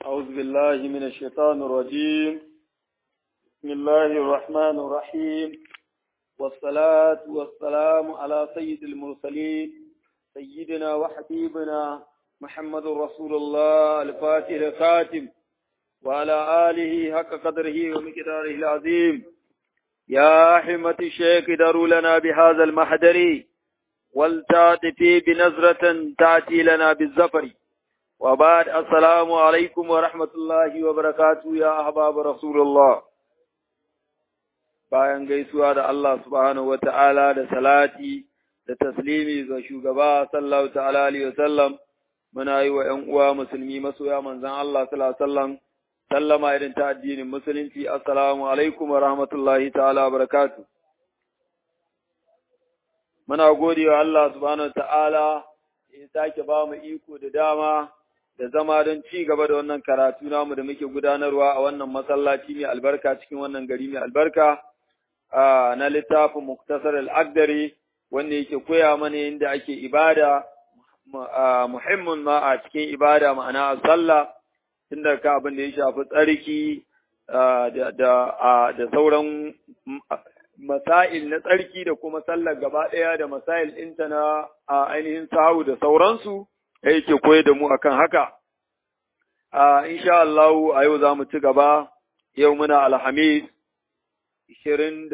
أعوذ بالله من الشيطان الرجيم. بسم الله الرحمن الرحيم، والصلاة والسلام على سيد المرسلين سيدنا وحبيبنا محمد رسول الله الفاتح الخاتم، وعلى آله حق قدره ومقداره العظيم. يا حمة الشيخ داروا لنا بهذا المحضر، ولتعطفي بنظرة تأتي لنا بالزفر. وبعد، السلام عليكم ورحمة الله وبركاته يا أحباب رسول الله. bayan gaisuwa da Allah subhanahu wa ta'ala da salati da taslimi ga shugaba sallallahu ta'ala alaihi wasallam, muna yi wa ‘yan uwa musulmi masoya manzan Allah sallallahu alaihi wasallam sallama irin ta addinin musulunci. Assalamu alaikum wa rahmatullahi ta'ala wa barakatuh. Muna gode wa Allah subhanahu wa ta'ala ya sake ba mu iko da dama da zama don ci gaba da wannan karatu namu da muke gudanarwa a wannan masallaci mai albarka cikin wannan gari mai albarka na littafin Muktasar al-Akhdari, wanda yake koya mana yadda ake ibada, muhimmin ma a cikin ibada ma'ana sallah, tun da ka abin da ya shafi tsarki da sauran masail na tsarki da kuma sallar gaba ɗaya da masail ɗinta na ainihin sahu da sauransu, ya yake koyar da mu akan haka. Insha Allah a yau za mu ci gaba, yau muna Alhamis 19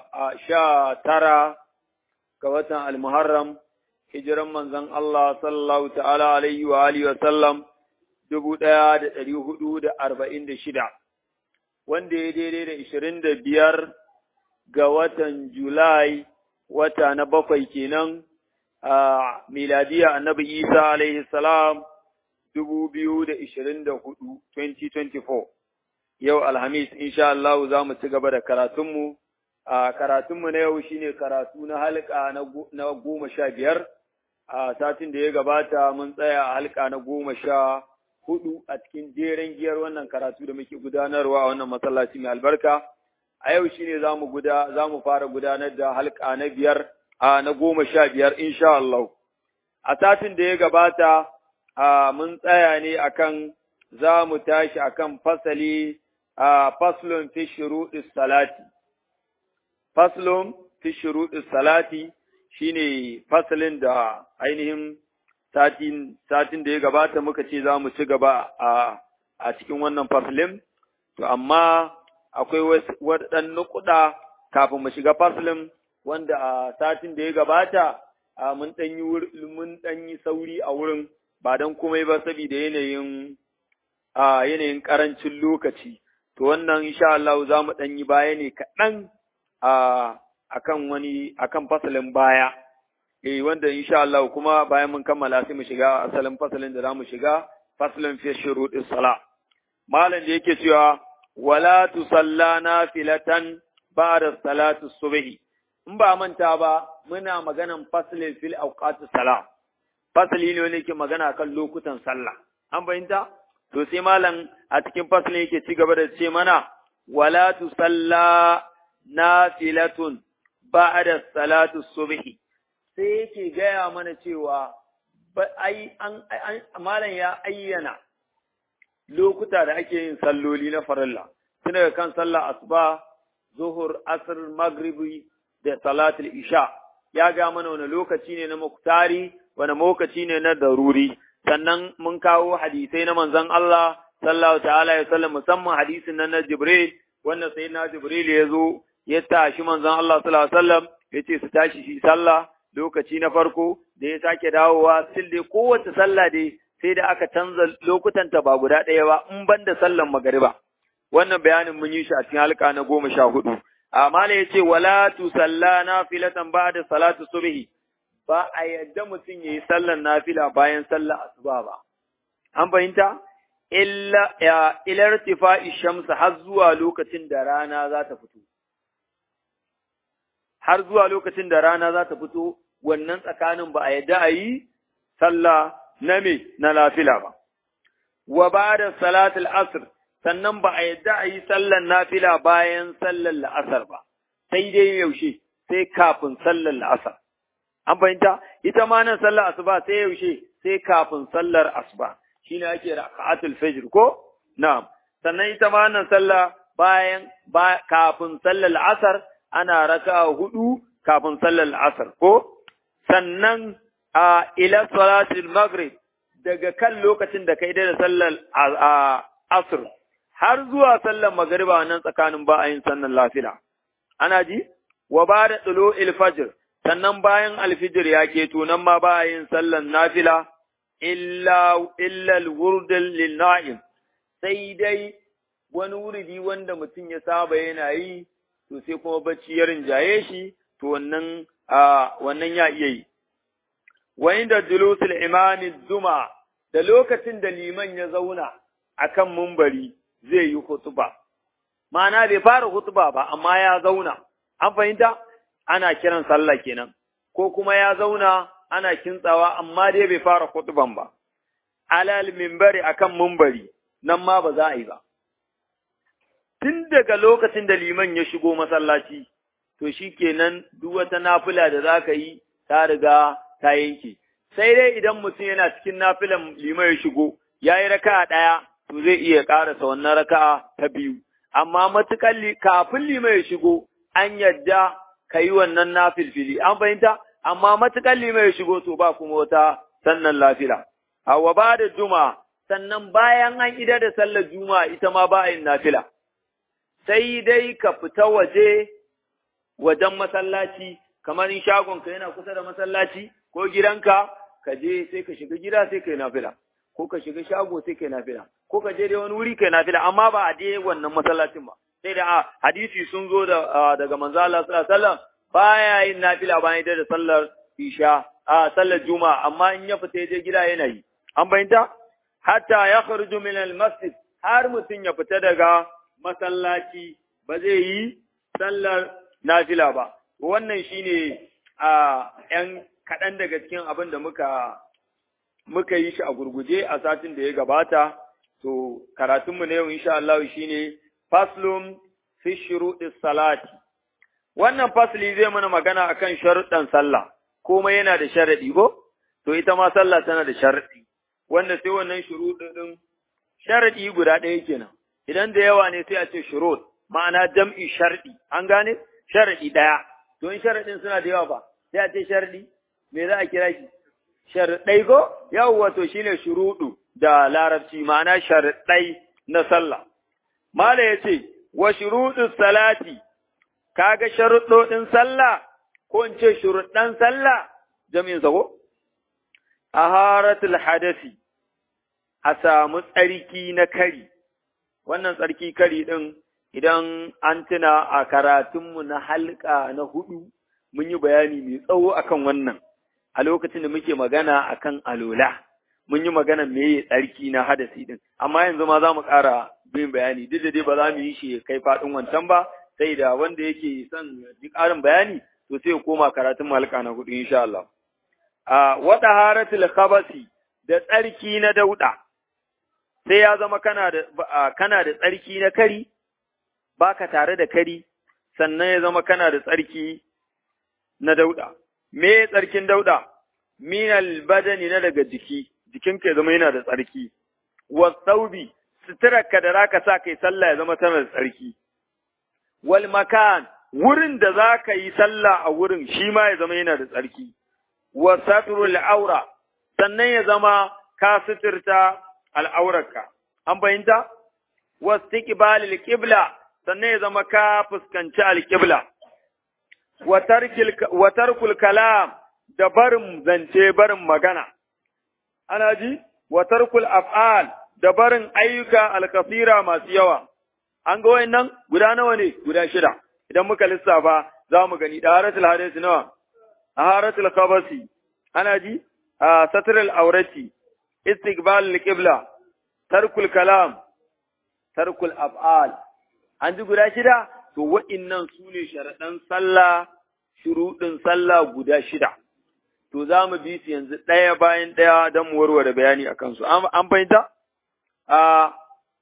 ga watan Al-Muharram, hijiran manzon Allah sallallahu ta'ala alaihi wa alihi wa sallam 1446, wanda ya daidai da 25 ga watan Julai, wata na 7 kenan a miladiya annabi Isa alaihi salam 2024. Yau Alhamis, insha Allah za mu ci gaba da karatunmu. Karatunmu na yau shine karatu na halka na 15. A satin da ya gabata mun tsaya a halka na 14 a cikin jeren giyar wannan karatu da muke gudanarwa a wannan masallaci mai albarka. A yau shine za mu fara gudanar da halka na 5 na 15 insha Allah. A satin da ya gabata mun tsaya ne akan za mu tashi akan fasali faslun fi shuruɗis salati. Faslun fi shuruɗis salati shine fasalin da ainihin satin da ya gabata muka ce za mu ci gaba a cikin wannan fasalin. To amma akwai waɗannan nukuɗa kafin mu shiga fasalin, wanda a satin da ya gabata mun ɗan yi sauri a wurin, ba don komai ba saboda yanayin ƙarancin lokaci. To wannan insha Allah za mu ɗan yi baya ne kaɗan akan fasalin baya, wanda insha Allah kuma bayan mun kammala sai mu shiga asalin fasalin da za mu shiga, fasalin fi shuruɗis sala. Malam da yake cewa wala tusalla nafilatan ba'da salati subhi. In ba manta ba, muna maganan fasalin fil awqatis sala. Fasali ne wanda yake magana kan lokutan sallah. An fahimta? To sai malam a cikin fasalin yake ci gaba da ce mana wala tusalla nafilatun ba'da salatu subhi. Sai yake gaya mana cewa malam ya ayyana lokuta da ake yin salloli na farilla, tun daga kan sallah asuba, zuhur, asr, maghribi da salatul isha. Ya ga mana wani lokaci ne na muktari, wani lokaci ne na daruri. Sannan mun kawo hadisai na manzon Allah sallallahu ta'ala ya sallam, musamman hadisin nan na Jibril, wanda sai na Jibril ya zo ya tashi manzon Allah sallallahu alaihi wasallam, ya ce su tashi shi sallah lokaci na farko, da ya sake dawowa sil dai kowace sallah dai sai da aka canza lokutanta ba guda ɗaya ba, in ban da sallan magariba. Wannan bayanin mun yi shi a cikin halka na 14. Amma ya ce wala tusalla nafilatan ba'da salatu subhi. Ba a yadda mutum ya yi sallan nafila bayan sallar asuba ba. An fahimta? Ilar tifa'i shamsa har zuwa lokacin da rana za ta fito. Har zuwa lokacin da rana za ta fito, wannan tsakanin ba a yadda a yi sallah na nafila ba. Wa ba da salatul asr, sannan ba a yadda a yi sallan nafila bayan sallar la'asar ba, sai dai yaushe, sai kafin sallar la'asar. An fahimta? Ita ma nan sallar asuba sai yaushe, sai kafin sallar asuba. Shine ake raka'atul fajr ko? na'am sannan ita ma wannan sallah kafin sallar asar ana raka'a 4 kafin sallar asar ko sannan ila salatul maghrib daga kan lokacin da kai da sallar asr har zuwa sallar magriba nan tsakanin ba a yin sannan lafila ana ji wa ba'da tulu'il fajr sannan bayan alfijir ya keto nan ma ba a yin sallar nafila illa al-wurd lil-na'im sai dai wani wuridi wanda mutum ya saba yana yi to sai kuma bacci ya rinjaye shi to wannan ya iya yi wa inda julusul imami zuma da lokacin da liman ya zauna akan mumbari zai yi hutuba ma'ana bai fara hutuba ba amma ya zauna an fahimta ana kiran sallah kenan ko kuma ya zauna ana kintsawa amma dai bai fara hutuban ba alal minbari akan mumbari nan ma ba za a yi ba tun daga lokacin da liman ya shigo masallaci to shikenan duk wata nafila da zaka yi ta riga ta yanke sai dai idan mutum yana cikin nafilan liman ya shigo yayi raka'a daya to zai iya karasa wannan raka'a ta biyu amma matukan kafin liman ya shigo an yadda kai wannan nafilfili an fahimta amma matukan liman ya shigo to ba kuma wata sannan lafila hawa ba da juma'a sannan bayan an idar da sallar juma'a ita ma ba a yin nafila sai dai ka fita wajen masallaci kamar in shagonka yana kusa da masallaci ko gidanka ka je sai ka shiga gida sai kai nafila ko ka shiga shago sai kai nafila ko ka je dai wani wuri kai nafila amma ba a je wannan masallacin ba sai da hadisi sun zo daga manzo Allah sallallahu alaihi wasallam baya yin nafila bayan da sallar isha sallar juma'a amma in ya fita je gida yana yi an bayyana hatta yakhruju min al-masjid har mutun ya fita daga masallaci ba zai yi sallar nafila ba wannan shine ‘yan kaɗan daga cikin abin da muka yi shi a gurguje a satin da ya gabata, to karatunmu na yau insha Allah shine faslun fi shuruɗis salati. Wannan fasli zai mana magana akan sharuɗan sallah, komai yana da sharaɗi ko? To ita ma sallah tana da sharaɗi, wanda sai wannan shuruɗin sharaɗi guda ɗaya kenan. Idan da yawa ne sai a ce shuruɗ, ma'ana jam'i sharɗi, an gane? Sharaɗi ɗaya. To in sharaɗin suna da yawa ba, sai a ce sharaɗi, me za a kira shi? Sharaɗai ko? Yawwa to shine shuruɗu da larabci, ma'ana sharaɗai na sallah. Mala ya ce, wa shuruɗus salati, kaga sharuɗoɗin sallah, ko in ce shuruɗan sallah, jami'in sa ko? Aharatul hadasi, a samu tsarki na kari. Wannan tsarki kari ɗin, idan an tuna a karatunmu na halka na 4, mun yi bayani mai tsawo akan wannan, a lokacin da muke magana akan alola, mun yi magana meye tsarki na hadasi ɗin, amma yanzu ma za mu ƙara bin bayani, duk da dai ba za mu yi shi kai faɗin wancan ba, sai da wanda yake son ji ƙarin bayani, to sai ya koma karatun halka na 4 insha Allah. Wata haratul khabasi da tsarki na dauɗa, sai ya zama kana da tsarki na kari, baka tare da kari, sannan ya zama kana da tsarki na dauɗa. Me tsarkin dauɗa? Minal badani na daga jiki, jikinka ya zama yana da tsarki. Wasaubi, suturarka da zaka sa kai sallah ya zama tana da tsarki. Wal makan, wurin da za ka yi sallah a wurin shi ma ya zama yana da tsarki. Wasatrul aura, sannan ya zama ka suturta al'aurarka. An fahimta? Wastiqbalil qibla, sannan ya zama ka fuskanci alƙibla, wa tarkul kalam da barin zance barin magana, ana ji, wa tarkul af'al da barin ayyuka alkasira masu yawa, an ga wayannan guda nawa ne? Guda 6, idan muka lissafa za mu gani, ɗaharatul hadisi nawa, ɗaharatul khabasi, ana ji, satrul aurati, istiqbalul qibla, tarkul kalam, tarkul af'al, an ji guda 6, to wa'innan su ne sharaɗan sallah, shuruɗin sallah guda 6. To za mu bi su yanzu ɗaya bayan ɗaya don mu warware bayani a kansu. An fahimta? A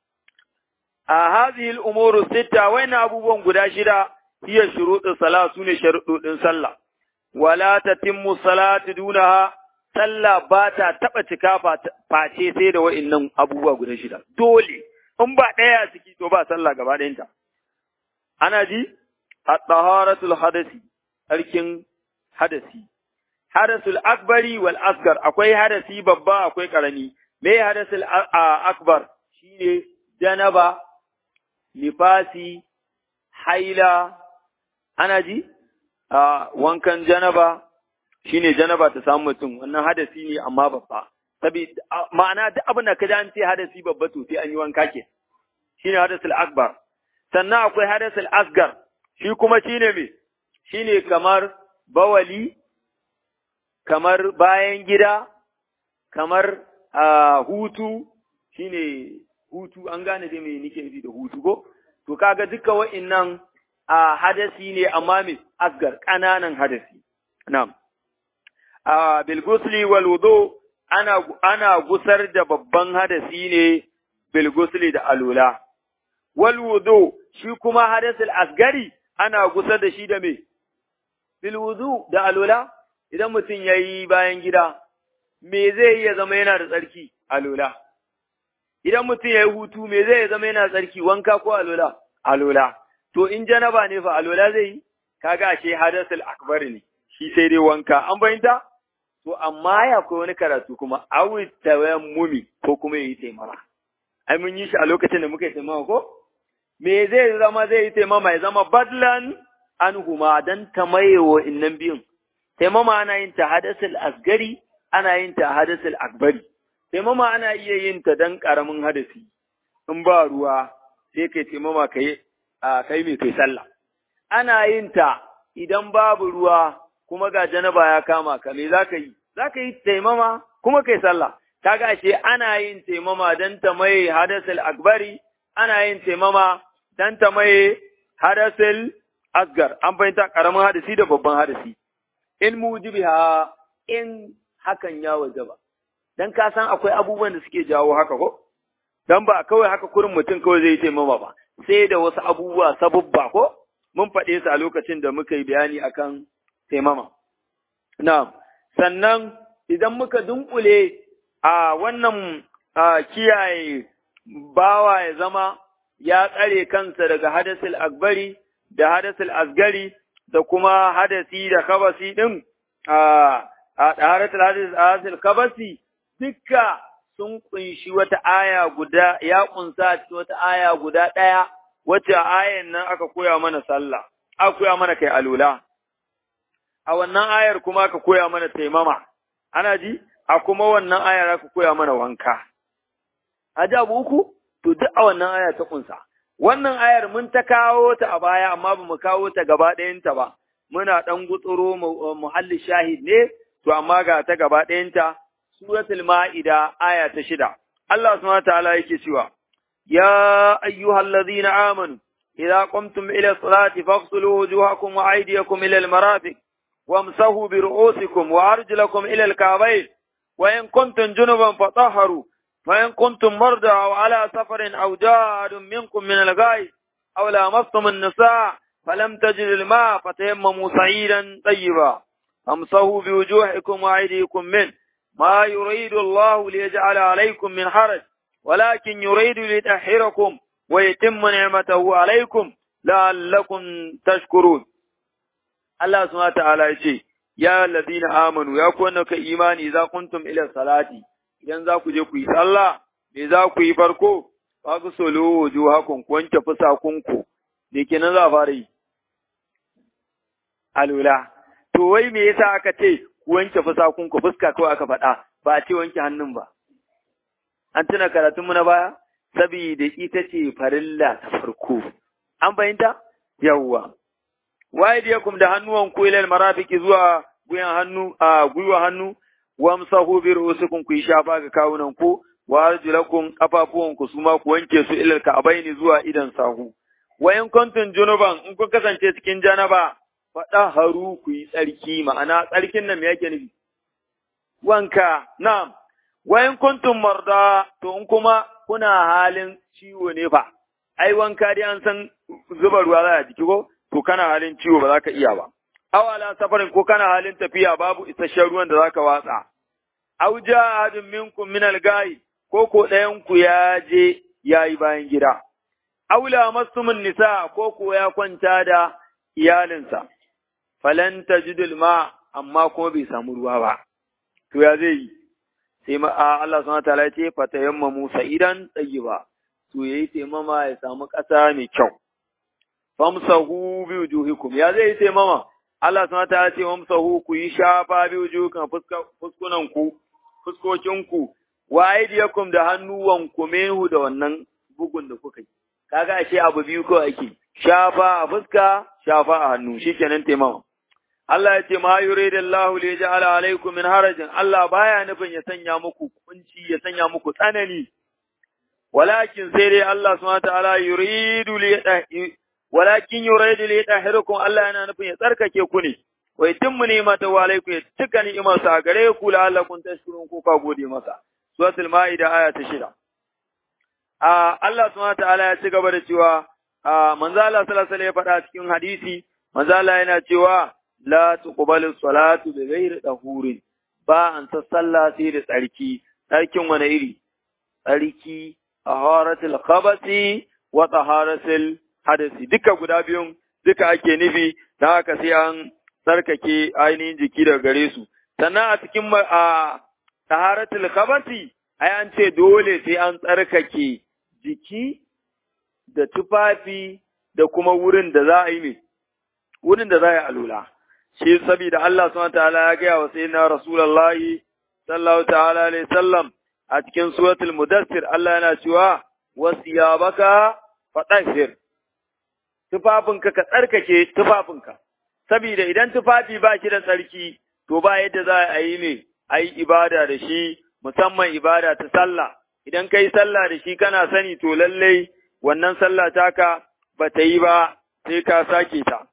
hazihi al'umuru 6, wa'innan abubuwan guda 6, hiya shuruɗin sallah su ne sharuɗin sallah. Wala tatimmu salatu dunaha, sallah ba ta taɓa cika face sai da wa'innan abubuwa guda 6. Dole in ba ɗaya a ciki to ba sallah gaba ɗayanta. Ana ji? At-taharatul hadasi, tsarkin hadasi. Hadasul akbari wal asgar, akwai hadasi babba akwai ƙarami. Me hadasul akbar? Shine janaba, nifasi, haila, ana ji? Wankan janaba, shine janaba ta samu mutum, wannan hadasi ne amma babba. Saboda ma'ana duk abin da ka ji an ce hadasi babba to sai an yi wanka ke. Shine hadasul akbar. Sannan akwai hadasul asgar, shi kuma shine me? Shine kamar bawali, kamar bayan gida, kamar hutu, shine hutu, an gane dai me nake nufi da hutu ko? To kaga duka wa'innan hadasi ne amma me asgar, ƙananan hadasi. Na'am. Bil gusli wal wudu ana gusar da babban hadasi ne bil gusli da alula. Wal wudu shi kuma hadasul asgari ana gusar da shi da me? Bil wudu da alula. Idan mutum ya yi bayan gida, me zai yi ya zama yana da tsarki? Alula. Idan mutum ya yi hutu, me zai zama yana da tsarki? Wanka ko alula? Alula. To in janaba ne fa alula zai yi? Kaga ashe hadasul akbar ne, shi sai dai wanka. An bayyanta? To amma ya akwai wani karatu kuma, awi tayammumi ko kuma yayi taimama. Ai mun yi shi a lokacin da muka yi taimama ko? Me zai zama zai yi taimama ya zama badlan anhuma dan tamayewa innan biyun. Taimama ana yin ta hadasul asgari, ana yin ta hadasul akbari. Taimama ana iya yin ta dan karamin hadasi. In ba ruwa sai kai taimama kai mai kai sallah. Ana yin ta idan babu ruwa kuma ga janaba ya kama ka, me za ka yi? Za ka yi taimama kuma kai sallah. Kaga ashe ana yin taimama dan ta maye hadasul akbari, ana yin taimama dan ta maye hadasul asgar. An fahimta karamin hadasi da babban hadasi. In mujibiha in hakan ya wajaba. Dan ka san akwai abubuwan da suke jawo haka ko? Dan ba kawai haka kurin mutum kawai zai taimama ba, sai da wasu abubuwa sabubba ko? Mun faɗe su a lokacin da muka yi bayani akan taimama. Na'am, sannan idan muka dunkule a wannan kiyaye bawa ya zama ya tsare kansa daga hadasul akbari da hadasul asgari da kuma hadasi da kabasi ɗin a ɗaharatul hadasul kabasi dukka sun kunshi wata aya guda, ya kunsa wata aya guda ɗaya, wacce ayan nan aka koya mana sallah, aka koya mana kai alula. A wannan ayar kuma aka koya mana taimama, ana ji, a kuma wannan ayar aka koya mana wanka. A ji abu uku, to duk a wannan aya ta kunsa. Wannan ayar mun ta kawo ta a baya, amma ba mu kawo ta gaba ɗayanta ba, muna ɗan gutsuro muhalli shahid ne, to amma ga ta gaba ɗayanta, suratul ma'ida aya ta 6. Allah subhanahu wa ta'ala yake cewa, ya ayyuhallazina amanu, idza qumtum ila salati faghsulu wujuhakum wa aydiyakum ila al-marafiq وامسحوا برؤوسكم وأرجلكم إلى الكعبين وإن كنتم جنبا فطهروا وإن كنتم مرضى أو على سفر أو جاء أحد منكم من الغائط أو لامستم النساء فلم تجدوا الماء فتيمموا صعيدا طيبا فامسحوا بوجوهكم وأيديكم منه ما يريد الله ليجعل عليكم من حرج ولكن يريد ليطهركم ويتم نعمته عليكم لعلكم تشكرون. Allah subhanahu ta'ala ya ce, ya allazina amanu ya ku wanda ka imani za kuntum ila salati, idan za ku je ku yi sallah, me za ku yi farko? Fa ku solo wujuhakum ku wanke fusakunku, me kenan za a fara yi? Alula. To wai me yasa aka ce ku wanke fusakunku, fuska kawai aka faɗa, ba a ce wanke hannun ba. An tuna karatunmu na baya? Sabida ita ce farilla ta farko. An fahimta? Yawwa. Waidiyakum da hannuwanku ilal marafiki zuwa gwiwa hannu, wamsahu bi ru'usikum ku shafa ga kawunanku, wa arjulakum kafafuwanku su ma ku wanke su ilal ka'abaini zuwa idan sahu. Wa in kuntum junuban in kun kasance cikin janaba, haru ku yi tsarki, ma'ana tsarkin nan me yake nufi? Wanka, na'am. Wa in kuntum marda, to in kuma kuna halin ciwo ne fa. Ai wanka dai an san zuba ruwa za a jiki ko? To kana halin ciwo ba za ka iya ba. Awala safarin ko kana halin tafiya babu isasshen ruwan da za ka watsa. Aw ja ahadun minkum min al-ga'i ko ɗayan ku ya je yayi bayan gida. Aula masumin nisa ko ko ya kwanta da iyalinsa, falan tajidul ma amma kuma bai samu ruwa ba. To ya zai yi? Sai Allah subhanahu wataala ya ce fatayammamu sa'idan tayyiba. To yayi taimama ya samu ƙasa mai kyau. Famsahu bi wujuhikum. Ya zai yi taimama? Allah subhanahu wataala ya ce famsahu ku yi shafa bi wujuhikum fuskokinku wa aydiyakum da hannuwanku mehu da wannan bugun da kuka yi. Kaga ashe abu biyu ko ake. Shafa a fuska, shafa a hannu, shikenan taimama. Allah ya ce ma yuridullahu li yaj'ala alaykum min harajin. Allah baya nufin ya sanya muku kunci, ya sanya muku tsanani. Walakin sai dai Allah subhanahu wataala yuridu li yutahhirukum. Allah yana nufin ya tsarkake ku ne. Wa yutimmu ni'matahu alaykum, ya cika ni'imarsa a gare ku la'allakum tashkurun, ko ka gode masa. Suratul Maida aya ta 6. Allah subhanahu wataala ya ci gaba da cewa manzo Allah sallallahu alaihi wasallam ya faɗa cikin hadisi, manzo Allah yana cewa la tuqbalu salatu bi ghairi tahurin, ba an ta sallah sai da tsarki. Tsarkin wani iri? Tsarki taharatul khabasi wa taharatul hadasi, duka guda biyun duka ake nufi, dan haka sai an tsarkake ainihin jiki daga gare su. Sannan a cikin taharatul khabasi ai an ce dole sai an tsarkake jiki da tufafi da kuma wurin da za a yi wurin da za a yi alula. Shi saboda Allah subhanahu ta'ala ya gaya wa sayyidina Rasulullahi sallallahu ta'ala alaihi wasallam a cikin suratul Mudassir, Allah yana cewa wasiyabaka fatahhir, tufafinka ka tsarkake tufafinka, saboda idan tufafi ba shi da tsarki to ba yadda za a yi ibada da shi, musamman ibada ta sallah. Idan kai sallah da shi kana sani to lallai wannan sallah taka ba ta yi ba, sai ka sake ta.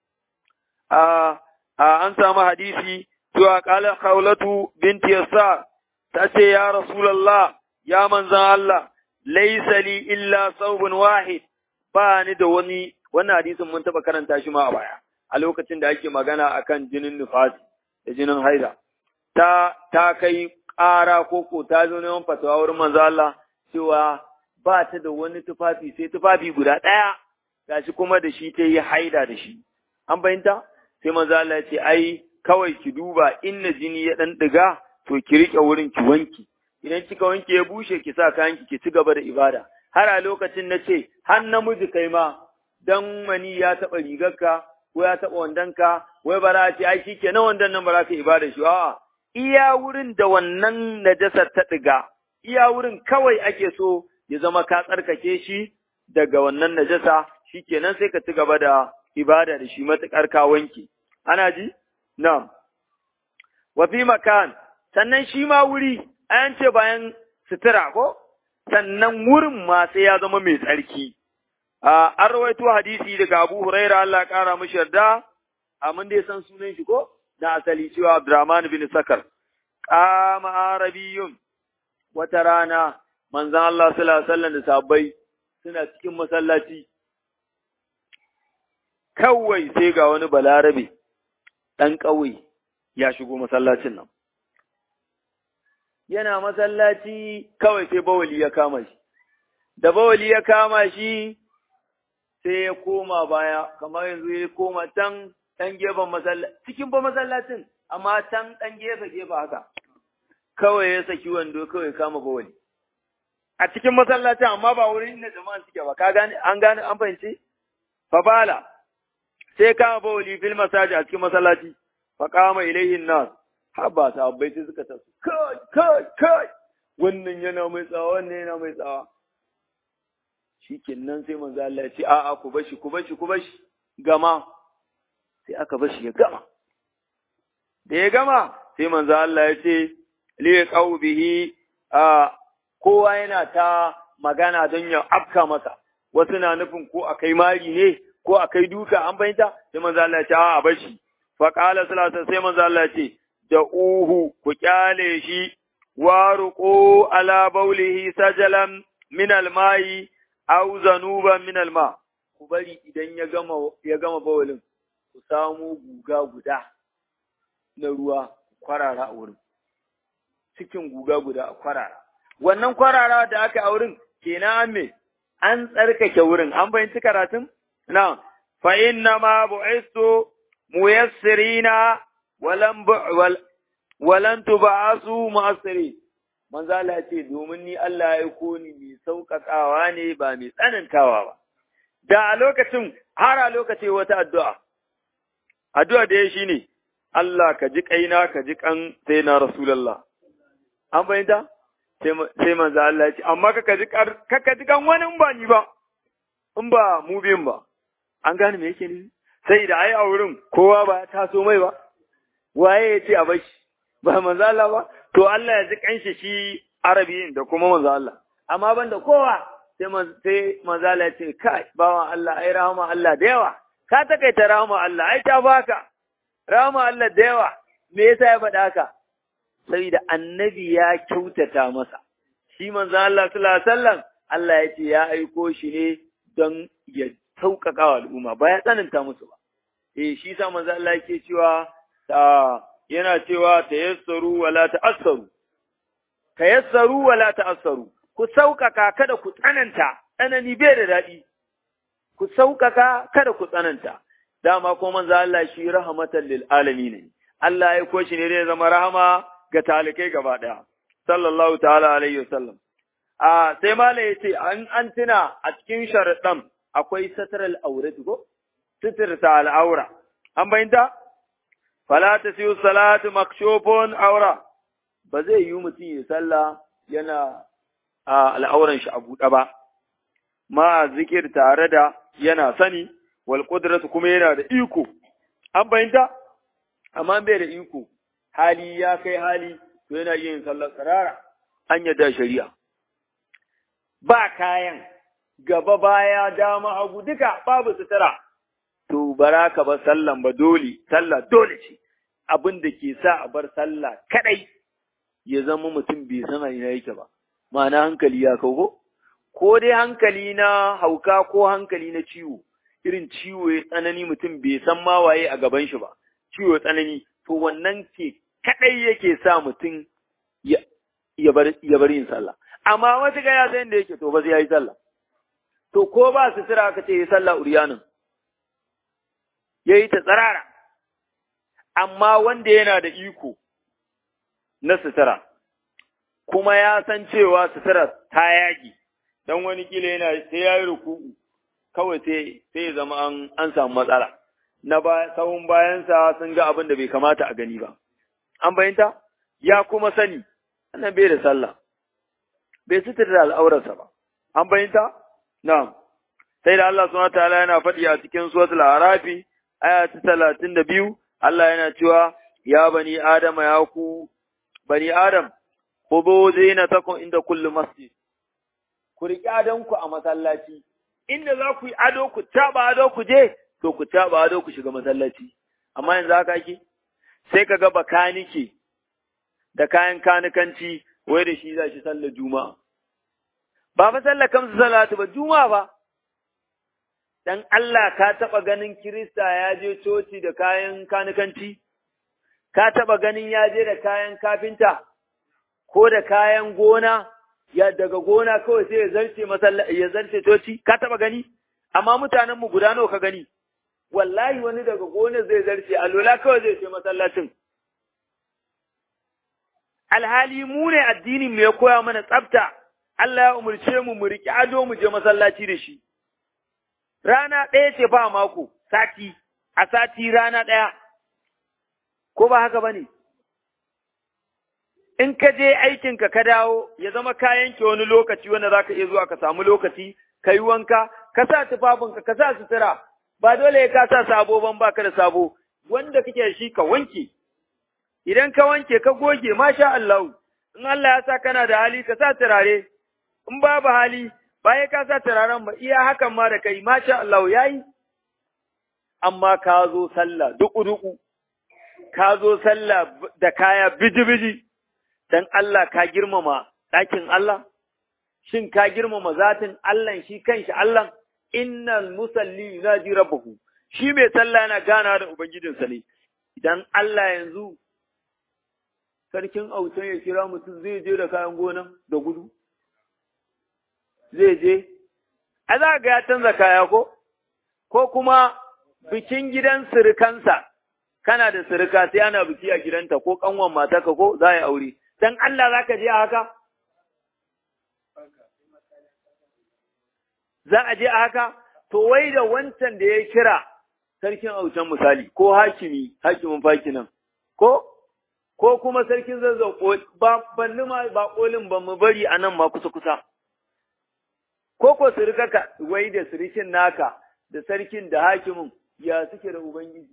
An samu hadisi cewa qala Khawlatu binti Yasar ta ce ya Rasulullah, ya manzan Allah, laysa li illa thawbun wahid, ba ni da wani. Wannan hadisin mun taba karanta shi ma a baya a lokacin da ake magana akan jinin nufasi da jinin haida. Ta kai ƙara ko ta zo neman fatawa wurin manzo Allah cewa ba ta da wani tufafi sai tufafi guda ɗaya, gashi kuma da shi ta yi haida da shi. An fahimta? Sai manzo Allah ya ce ai kawai ki duba inna jini ya dan diga to ki rike wurin ki wanki. Idan kika wanke ya bushe ki sa kayan ki ci gaba da ibada. Har a lokacin na ce har namiji kai ma dan mani ya taɓa rigarka ko ya taɓa wandonka, wai ba za a ce ai shikenan wandan nan ba za ka ibada shi. A'a, iya wurin da wannan najasar ta ɗiga, iya wurin kawai ake so ya zama ka tsarkake shi daga wannan najasa, shikenan sai ka ci gaba da ibada da shi matuƙar ka wanke. Ana ji? Na'am. Wa fi makan, sannan shi ma wuri, an ce bayan sutura ko? Sannan wurin ma sai ya zama mai tsarki. An rawaito hadisi daga Abu Huraira, Allah ƙara mishi yarda, mun dai san sunan shi ko? Na asali cewa Abdurrahman bin Sakar. Qama Arabiyyun, wata rana manzon Allah sallallahu alaihi wasallam da sahabbai suna cikin masallaci. Kawai sai ga wani balarabe ɗan ƙauye ya shigo masallacin nan. Yana masallaci kawai sai bawali ya kama shi. Da bawali ya kama shi sai ya koma baya, kamar yanzu ya koma can ɗan gefen masallaci, cikin ba masallacin, amma can ɗan gefe haka. Kawai ya saki wando kawai kama bawali. A cikin masallacin, amma ba wurin inda jama'a suke ba, ka gane, an fahimci? Fabala, sai kama bawali fil masaji a cikin masallaci, fa kama ilaihin nas, haba sahabbai sai suka tasu, kai, wannan yana mai tsawa, wannan yana mai tsawa. Shikenan sai manzo Allah ya ce, a'a ku bashi, gama. Sai aka bashi ya gama. Da ya gama, sai manzo Allah ya ce, li bihi, kowa yana ta magana don ya afka masa, wasu na nufin ko akai mari ne, ko akai duka, an fahimta? Sai manzo Allah ya ce, a'a bashi. Fa qala sallallahu, sai manzo Allah ya ce, da uhu ku kyale shi, waruqu ala baulihi sajalan min alma'i aw zanuban min alma. Ku bari idan ya gama bawalin, ku samu guga guda na ruwa kwarara a wurin. Cikin guga guda a kwarara. Wannan kwarara da aka a wurin, kenan me an tsarkake wurin an bayyana karatun na fa inna ma bu'istu muyassirina walan tub'asu mu'assiri manzo Allah ya ce domin ni Allah ya ko ni mai sauƙaƙawa ne ba mai tsanantawa ba da a lokacin har a lokacin wata addu'a da ya shine Allah ka ji kaina ka ji kan sai na Rasulullah an bayyana sai manzo Allah ya ce amma kaka ji kan wani in ba ni ba in ba mu biyun ba an gane me yake ne sai da ai a wurin kowa ba ya taso mai ba waye ya ce a bashi ba manzo Allah ba to Allah ya ji kanshi shi arabiyin da kuma manzo Allah amma banda kowa sai manzo Allah ya ce kai bawan Allah ai rahama Allah da yawa ka takaita rahama Allah ai ta baka rahama Allah da yawa me yasa ya faɗa haka saboda annabi ya kyautata masa shi manzo Allah sallallahu alaihi wasallam Allah ya ce ya aiko shi ne don ya sauƙaƙa wa al'umma ba ya tsananta musu ba shi sa manzo Allah yake cewa yana cewa tayassaru wala ta'assaru ku sauƙaƙa kada ku tsananta tsanani bai da daɗi ku sauƙaƙa kada ku tsananta dama ko manzo Allah shi rahmatan lil alamin Allah ya ko shi ne zai zama rahama ga talikai gaba ɗaya sallallahu ta'ala alaihi wasallam sai mala yace an tuna a cikin sharadan akwai satral aurati ko sitirta al'aura an bayyanta fala tasiyu salatu makshufun aura ba zai yi mutum ya sallah yana al'auran shi a buɗe ba ma zikir tare da yana sani wal qudratu kuma yana da iko an bayyanta amma bai da iko hali ya kai hali to yana yin sallar tsirara an yadda shari'a ba kayan gaba baya dama hagu duka babu sutura to baraka ba sallan ba dole sallah dole ce abin da ke sa a bar sallah kadai ya zama mutum bai san ina yake ba ma'ana hankali ya kawo ko dai hankali na hauka ko hankali na ciwo irin ciwo ya tsanani mutum bai san ma waye a gaban shi ba ciwo tsanani to wannan ce kadai yake sa mutum ya bar yin sallah amma wata ga ya san da yake to ba sai yayi sallah to ko ba sutura ka ce yi sallah uriyanin yayi ta tsarara amma wanda yana da iko na sutura kuma ya san cewa sutura ta yagi dan wani kila yana sai yayi ruku'u kawai sai ya zama an samu matsala na sahun bayansa sun ga abin da bai kamata a gani ba an bayanta ya kuma sani annan bai da sallah bai sutura al'aurarsa ba an bayanta na'am sai da Allah subhanahu wataala yana faɗi a cikin suratul arafi aya ta 32 Allah yana cewa ya bani adama ya ku bani adam khudu zinatakum inda kulli masjid ku riƙi adonku a masallaci inda za ku yi ado ku taba ado ku je to ku taba ado ku shiga masallaci amma yanzu haka ake sai ka ga bakanike da kayan kanikanci wai da shi za shi sallar juma'a ba fa sallar kamsu salatu ba juma'a ba dan Allah ka taba ganin Kirista ya je coci da kayan kanikanci ka taba ganin ya je da kayan kafinta ko da kayan gona ya daga gona kawai sai ya zarce coci ka taba gani amma mutanen mu guda nawa ka gani wallahi wani daga gona zai zarce alola kawai zai ce masallacin alhali mu ne addinin mu ya koya mana tsafta Allah ya umurce mu mu riƙi ado mu je masallaci da shi rana ɗaya ce ba mako a sati rana ɗaya ko ba haka bane in ka je aikinka ka dawo ya zama ka yanke wani lokaci wanda za ka iya zuwa ka samu lokaci ka yi wanka ka sa tufafinka ka sa sutura ba dole ka sa sabo ban baka da sabo wanda kake shi ka wanke idan ka wanke ka goge masha Allah in Allah ya sa kana da hali ka sa turare in babu hali baya ka sa turaren ba iya hakan ma da kai masha Allah yayi amma ka zo sallah duku ka zo sallah da kaya biji-biji dan Allah ka girmama ɗakin Allah, shin ka girmama zatin Allah shi kanshi Allah, innal musalli yunaji rabbahu, shi mai sallah yana gana da Ubangijinsa ne, idan Allah yanzu sarkin autan ya kira mutum zai je da kayan gonan da gudu. zai je, a za ga ya canza kaya ko kuma bikin gidan sirikansa, kana da sirika sai ana biki a gidanta ko kanwan mataka ko za a aure, don Allah za ka je a haka? Za a je a haka? To wai da wancan da ya kira sarkin autan misali, ko hakimin fakinan, ko kuma sarkin zazzau, banni ma ba kolin ba mu bari a nan ma kusa-kusa. Ko sirikaka, wai da sirikin naka, da sarkin da hakimin, ya suke da Ubangiji.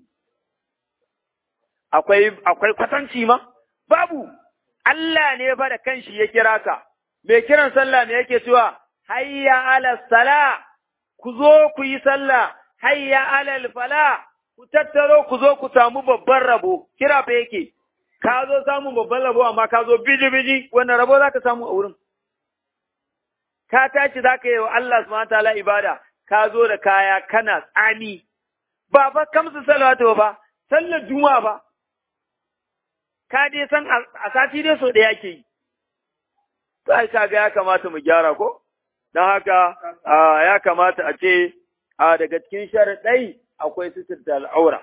Akwai kwatanci ma? Babu, Allah ne fa da kanshi ya kira ka, mai kiran sallah ne yake cewa, hayya ala sala, ku zo ku yi sallah, hayya ala fala, ku tattaro ku zo ku samu babban rabo, kira fa yake, ka zo samun babban rabo amma ka zo biji-biji, wannan rabo za ka samu a wurin. Ka tashi za ka yi wa Allah subhanahu ta'ala ibada, ka zo da kaya kana tsami, ba fa kamsu salawatu ba, sallar juma'a ba, ka dai san a sati dai so ɗaya ke yi. Sai ka ga ya kamata mu gyara ko? Don haka ya kamata a ce daga cikin sharaɗai akwai suturta al'aura.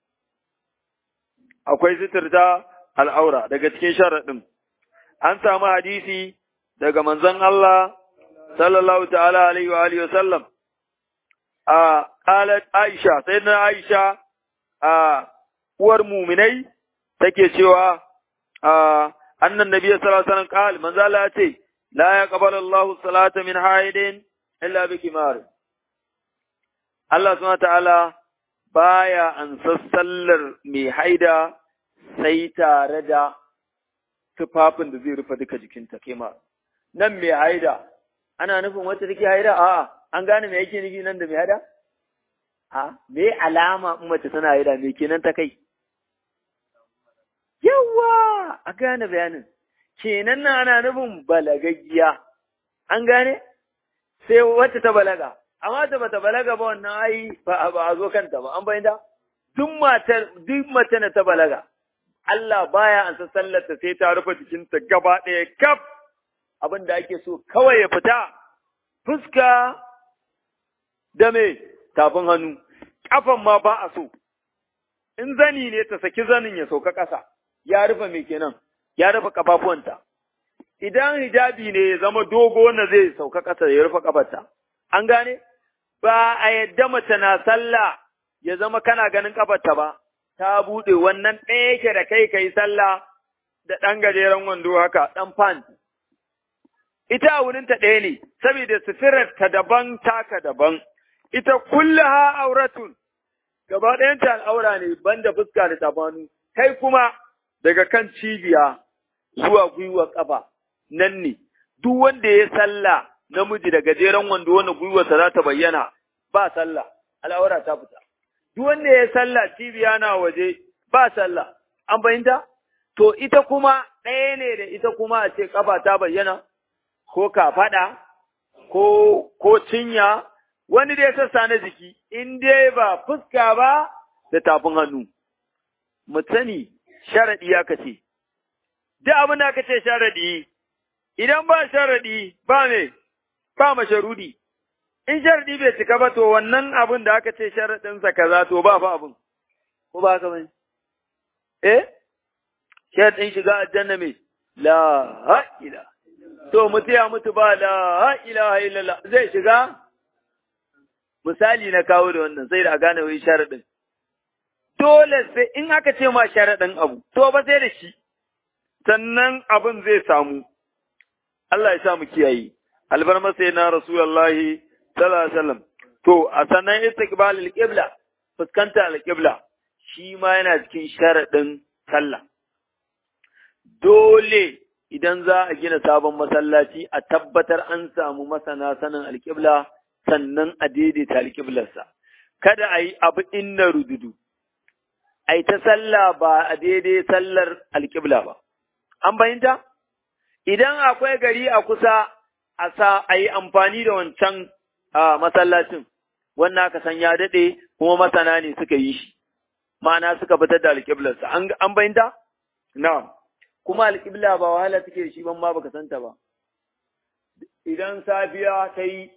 Akwai suturta al'aura daga cikin sharaɗin. An samu hadisi daga manzon Allah sallallahu ta'ala alaihi wa alihi wa sallam. Qalat Aisha, sayyidina Aisha uwar muminai take cewa annan nabiyyu sallallahu alaihi wasallam qala manzo Allah ya ce la yaqbalu Allahu salata min haidin illa bi kimar. Allah subhanahu ta'ala baya ansa sallar mai haida sai tare da tufafin da zai rufe duka jikinta kema. Nan mai haida ana nufin wacce take haida? A'a, an gane me yake nufi nan da mai haida? Me alama in mace tana haida me kenan ta kai? Yawa, a gane bayanin. Kenan nan ana nufin balagaggiya. An gane? Sai wacce ta balaga. Amma ta bata balaga ba wannan ai ba a zo kanta ba. An bayyana? Duk mace na ta balaga. Allah baya an san sallarta sai ta rufe jikinta gaba ɗaya kaf. Abin da ake so kawai ya fita. Fuska da me tafin hannu. Kafan ma ba a so. In zani ne ta saki zanin ya sauka ƙasa. Ya rufe me kenan, ya rufe ƙafafuwanta. Idan hijabi ne ya zama dogo wanda zai sauka ƙasa ya rufe ƙafarta. An gane? Ba a yadda mace na sallah ya zama kana ganin ƙafarta ba, ta buɗe wannan ɗaya yake da kai sallah da ɗan gajeren wando haka, ɗan fan. Ita a wurinta ɗaya ne, saboda suturar ta daban taka daban. Ita kullaha auratun, gaba ɗayanta al'aura ne banda fuska da tafanu. Kai kuma daga kan cibiya zuwa gwiwa ƙafa, nan ne, duk wanda ya sallah namiji da gajeren wando wanda gwiwarsa za ta bayyana ba sallah, al'aura ta fita. Duk wanda ya sallah cibiya na waje ba sallah, an fahimta? To ita kuma ɗaya ne da ita kuma a ce ƙafa ta bayyana, ko kafaɗa, ko cinya, wani dai sassa na jiki, in dai ba fuska ba da tafin hannu. Mu sani sharaɗi ya kace, duk abin da aka ce sharaɗi, idan ba sharaɗi ba me, ba masharudi, in sharaɗi bai cika ba to wannan abin da aka ce sharaɗinsa kaza to ba fa abin, ko ba haka bane? Sharaɗin shiga aljanna me, la ha'ila, to mutu ya mutu ba la ha'ila illallah zai shiga? Misali na kawo da wannan sai da a gane wai sharaɗin. Dole sai in aka ce ma sharaɗin abu, to ba sai da shi, sannan abin zai samu. Allah ya sa mu kiyaye. Albarma sai na Rasulullahi sallallahu alaihi wasallam. To a sannan istiqbal al-qibla, fuskanta al-qibla, shi ma yana cikin sharaɗin sallah. Dole idan za a gina sabon masallaci a tabbatar an samu masana sanin al-qibla sannan a daidaita al-qiblarsa. Kada a yi abu inna rududu. Ai ta sallah ba a daidai sallar alƙibla ba. An bayinta? Idan akwai gari a kusa a yi amfani da wancan masallacin, wannan aka san ya daɗe kuma masana ne suka yi shi, ma'ana suka fitar da alƙiblarsa. An bayinta? Na. Kuma alƙibla ba wahala take da shi ban ma baka santa ba. idan safiya ta yi,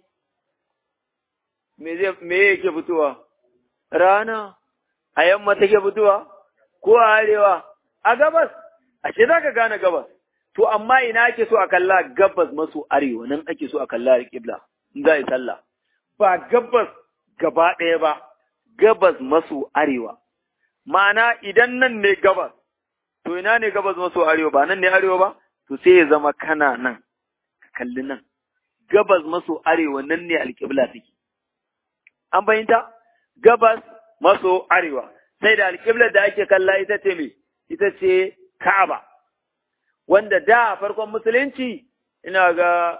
me yake fitowa? Rana, a yamma take fitowa, ko a arewa, a gabas, ashe za ka gane gabas. To, amma ina ake so a kalla gabas maso arewa, nan ake so a kalla alƙibla, in za a yi sallah. Ba gabas gaba ɗaya ba, gabas maso arewa. Ma'ana idan nan ne gabas, to ina ne gabas maso arewa, ba nan ne arewa ba, to sai ya zama kana nan, ka kalli nan. Gabas maso arewa nan ne alƙibla take. An fahimta? Gabas maso arewa. Sai da alƙiblar da ake kalla ita ce me? Ita ce Ka'aba. Wanda da farkon musulunci ina ga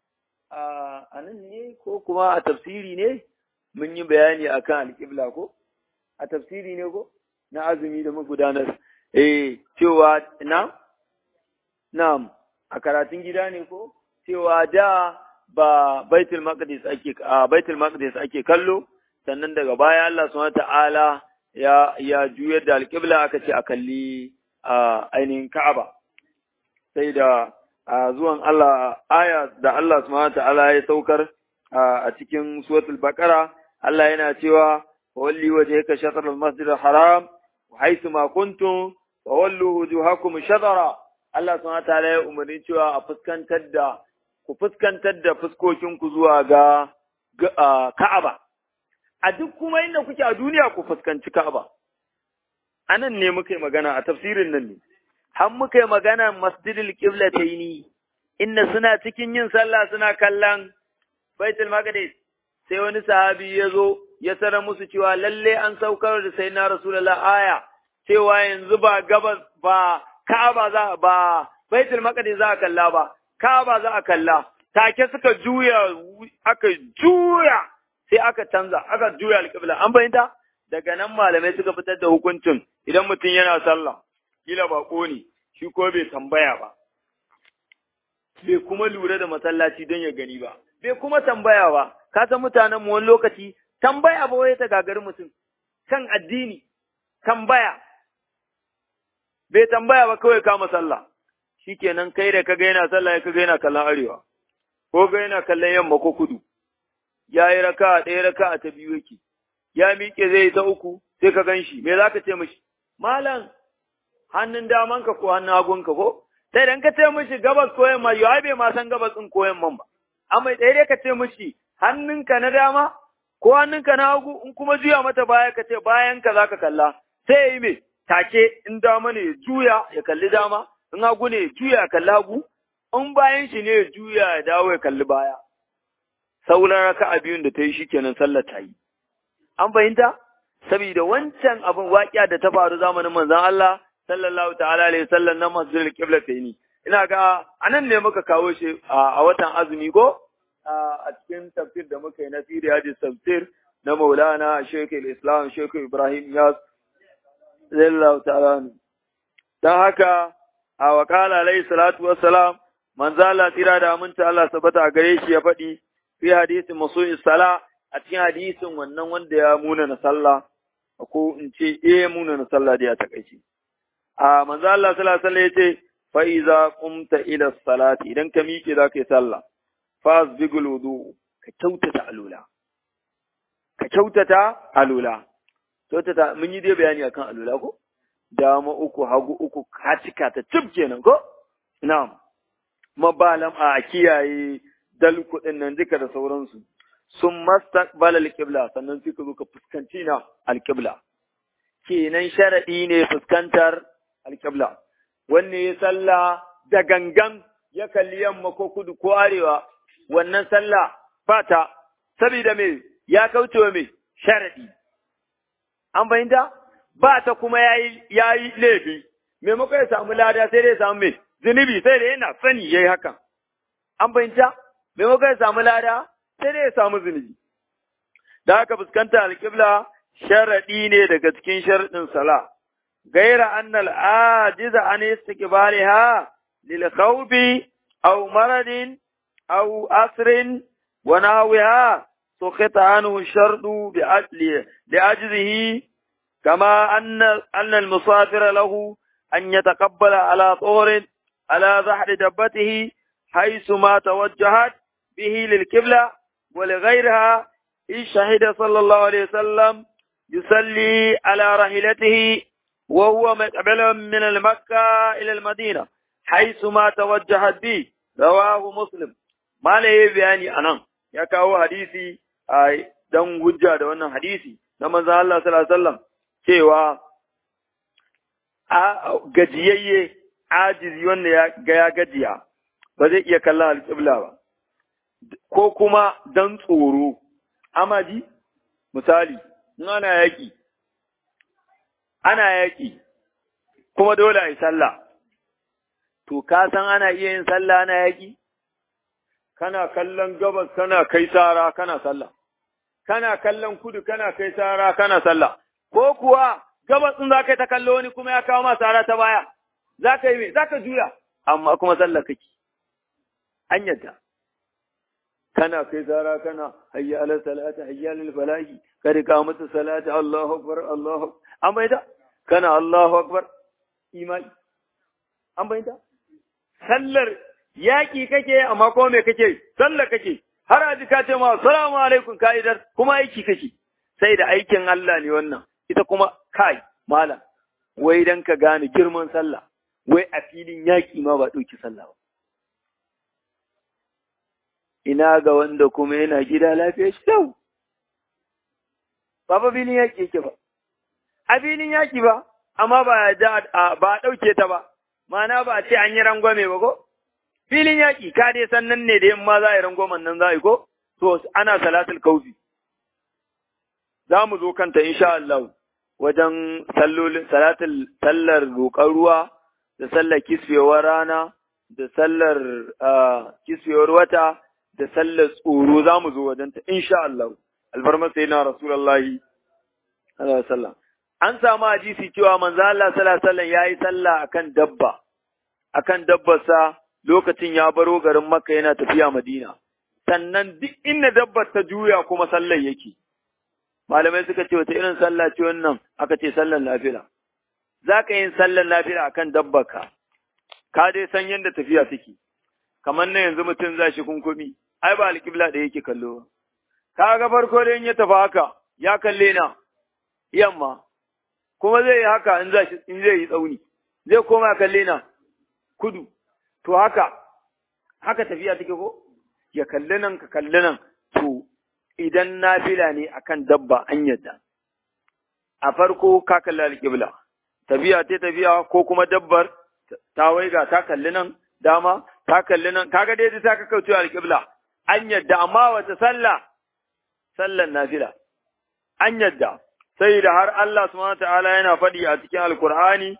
a nan ne ko kuma a tafsiri ne mun yi bayani akan alƙibla ko? A tafsiri ne ko? Na azumi da muka gudanar. Cewa na'am, a karatun gida ne ko? Cewa da ba Baitul Maqdis ake kallo, sannan daga baya Allah subhanahu ta'ala ya juyar da alƙibla aka ce a kalli ainihin Ka'aba. Sai da zuwan Allah aya da Allah subhanahu ta'ala ya saukar a cikin suratul Baqara, Allah yana cewa walli wajhaka shatr al-masjid al-haram wa haythu ma kuntum wa wallu wujuhakum shatara. Allah subhanahu ta'ala ya umarni cewa ku fuskantar da fuskokinku zuwa ga Ka'aba. A duk kuma inda kuke a duniya ku fuskanci Ka'aba. A nan ne muka yi magana a tafsirin nan ne. Har muka yi magana masjidil qiblataini inda suna cikin yin sallah suna kallon Baitul Maqdis, sai wani sahabi ya zo ya sanar musu cewa lalle an saukar da sayyidina Rasulullah aya cewa yanzu ba gabas ba Ka'aba ba Baitul Maqdis za a kalla ba, Ka'aba za a kalla. Take suka aka juya sai aka canza, aka juya alƙibla. An fahimta? Daga nan malamai suka fitar da hukuncin idan mutum yana sallah, kila bako ne, shi ko bai tambaya ba. Bai kuma lura da masallaci don ya gani ba. Bai kuma tambaya ba, ka san mutanen mu wani lokaci tambaya ba wai ta gagari mutum kan addini, tambaya. Bai tambaya ba kawai kama sallah. Shikenan kai da kaga yana sallah kaga yana kallon arewa, ko ga yana kallon yamma ko kudu. Ya yi raka ɗaya raka ta biyu yake, ya miƙe zai yi ta uku sai ka gan shi, me za ka ce mishi? Malam, hannun damanka ko hannun hagunka ko? Sai dan ka ce mishi gabas ko yamma, yau bai ma san gabas ɗin ko yamman ba. Amma ɗaya dai ka ce mishi hannunka na dama ko hannunka na hagu, in kuma juya mata baya ka ce bayanka za ka kalla. Sai ya yi me? Take in dama ne ya juya ya kalli dama, in hagu ne ya juya ya kalli hagu, in bayan shi ne ya juya ya dawo ya kalli baya. Sauran raka'a biyun da ta yi shi kenan sallar ta yi. An fahimta? Saboda wancan abin waƙiya da ta faru zamanin manzon Allah sallallahu ta'ala alaihi sallam na masjidil qiblataini. Ina ga anan ne muka kawo shi a watan azumi ko a cikin tafsir da muka yi na sirri hadis tafsir na Maulana Sheikh Islam Sheikh Ibrahim Yas sallallahu ta'ala. Dan haka a wakala alaihi salatu wassalam manzo Allah tira da aminta Allah sabata a gare shi ya faɗi fi hadisin masu'is sala a cikin hadisin wannan wanda ya muna na sallah ko in ce muna na sallah da ya takaice a manzo Allah sallallahu alaihi wasallam yace fa iza qumta ila salati idan ka miƙe za ka yi sallah fasbigul wudu ka kyautata alula kyautata mun yi dai bayani akan alula ko dama uku hagu uku ka cika ta cib kenan ko na'am mabalam a kiyaye dal kuɗin nan duka da sauransu sun mastaqbal alqibla sannan sai ka zo ka fuskanci na alqibla kenan sharadi ne fuskantar alqibla wanne ya salla da gangan ya kalli yamma ko kudu ko arewa wannan sallah ba ta saboda me ya kaucewa me sharadi an fahimta ba ta kuma yayi laifi maimakon ya samu lada sai dai ya samu me zunubi sai da yana sani yayi hakan an fahimta maimakon ya samu lada sai dai ya samu zunubi da haka fuskanta alƙibla sharaɗi ne daga cikin sharaɗin sala gaira annal ajiza an istiqbaliha lil khawfi aw maradin aw asrin wa nahwiha suqita anhu shardu bi ajli li ajzihi kama anna al musafir lahu an yataqabbala ala turin ala zahri dabbatihi haythu ma tawajjahat به للقبلة ولغيرها إذ شهد صلى الله عليه وسلم يصلي على راحلته وهو مقبل من المكة إلى المدينة حيث ما توجهت به رواه مسلم ما له بياني أنا ya kawo hadisi a dan hujja da wannan hadisi na manzon Allah sallallahu alaihi wasallam cewa a gajiyayye ajizi wanda ya gajiya ba zai iya kallon alƙibla ba ko kuma dan tsoro amaji misali in ana yaƙi kuma dole a yi sallah to ka san ana iya yin sallah ana yaƙi kana kallon gabas kana kai sara kana sallah kana kallon kudu kana kai sara kana sallah ko kuwa gabas din zaka ta kallo wani kuma ya kawo ma sara ta baya zaka yi me zaka juya amma kuma sallah kake an yadda kana kai sara kana hayya ala salati hayya lil falahi kada ka mata salati Allahu akbar Allahu an bayyana kana Allahu akbar imani an bayyana sallar yaƙi kake amma ko me kake sallah kake har aji ka ce ma assalamu alaikum ka'idar kuma aiki kake sai da aikin Allah ne wannan ita kuma kai malam wai dan ka gane girman sallah wai a filin yaƙi ma ba ɗauki sallah ba ina ga wanda kuma yana gida lafiya shi dau ba filin yaƙi yake ba a filin yaƙi ba amma ba ɗauke ta ba ma'ana ba ce an yi rangwame ba ko filin yaƙi ka dai san nan ne da yamma za a yi rangwamen nan za a yi ko to ana salatul kaufi za mu zo kanta insha Allah wajen sallar roƙar ruwa da sallar kisfewar rana da sallar kisfewar wata da sallar tsoro za mu zo wajenta insha Allah alfarmar sai na rasulullahi sallallahu alaihi wasallam an samu hadisi cewa manzo Allah sallallahu alaihi wasallam yayi sallah akan dabbarsa lokacin ya baro garin Makka yana tafiya Madina sannan duk inda dabbar ta juya kuma sallar yake malamai suka ce wata irin sallah ce wannan aka ce sallar nafila zaka yin sallar nafila akan dabbarka ka dai san yanda tafiya take kamar na yanzu mutum zai shi kunkumi ai ba alƙibla da yake kallo ka ga farko da in ya tafi haka ya kalle na yamma kuma zai yi haka in zai yi tsauni zai koma kalle na kudu to haka tafiya take ko ya kalli nan ka kalli nan to idan nafila ne akan dabba an yadda a farko ka kalli alƙibla tafiya ko kuma dabbar ta waiga ta kalli nan dama ta kalli nan kaga dai ta ka kauce alƙibla an yadda amma wata sallan nafila an yadda sai da har Allah subhanahu ta'ala yana faɗi a cikin alkur'ani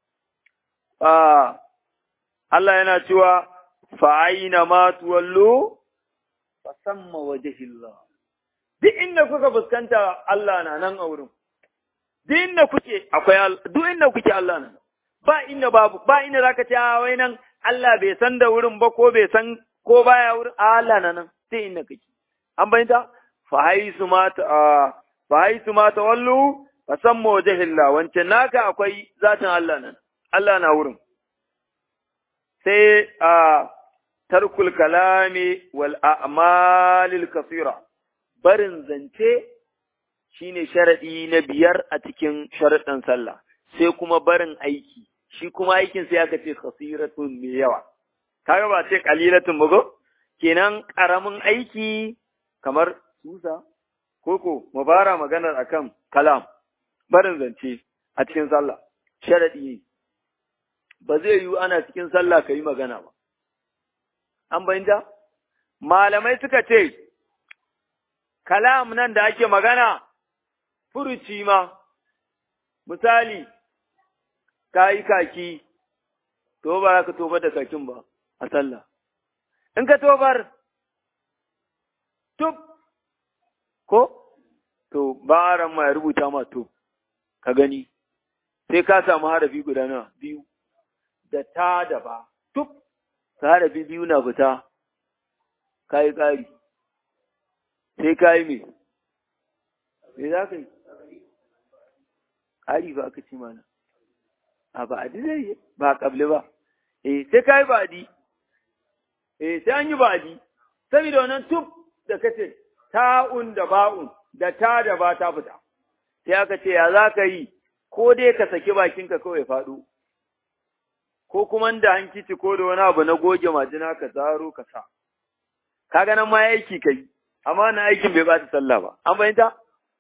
Allah yana cewa fa'aina ma tuwallu fa samma wajhillah duk inda kuka fuskanta Allah na nan a wurin duk inda kuke Allah na ba inda zaka ce wai nan Allah bai san da wurin ba ko bai san ko baya wurin Allah na nan sai inda kake an bayyana fa haisu ma tawallu fa samma wajhillah wancan naka akwai zatin Allah nan Allah na wurin sai tarkul kalami wal a'malil kasira barin zance shine sharadi na 5 a cikin sharadan sallah sai kuma barin aiki shi kuma aikin sai aka ce khasiratun mai yawa kaga ba ce qalilatun ba kenan karamin aiki kamar susa koko mubara maganar akan kalam barin zance a cikin sallah sharadi ne ba zai yiwu ana cikin sallah ka yi magana ba. An bayyanta? Malamai suka ce, kalam nan da ake magana, furuci ma, misali, ka yi kaki, to ba ka tobar da kakin ba a sallah. In ka tobar, tub, ko? To, ba a ma ya rubuta ma tub, ka gani, sai ka samu harafi guda nawa biyu. Da ta da ba, tuk, harafi biyu na fita, ka yi ƙari, sai ka yi me? Me za ka yi? Ƙari ba aka ci mana, a ba adi zai yi, ba ƙable ba, sai ka yi ba adi, sai an yi ba adi, saboda wannan tub da kace ta'un da ba'un da ta da ba ta fita sai aka ce ya za ka yi ko dai ka saki bakinka kawai faɗo ko kuma da hankici ko da wani abu na goge majina ka zaro ka sa kaga nan ma aiki kai amma na aikin bai bata sallah ba an bayyanta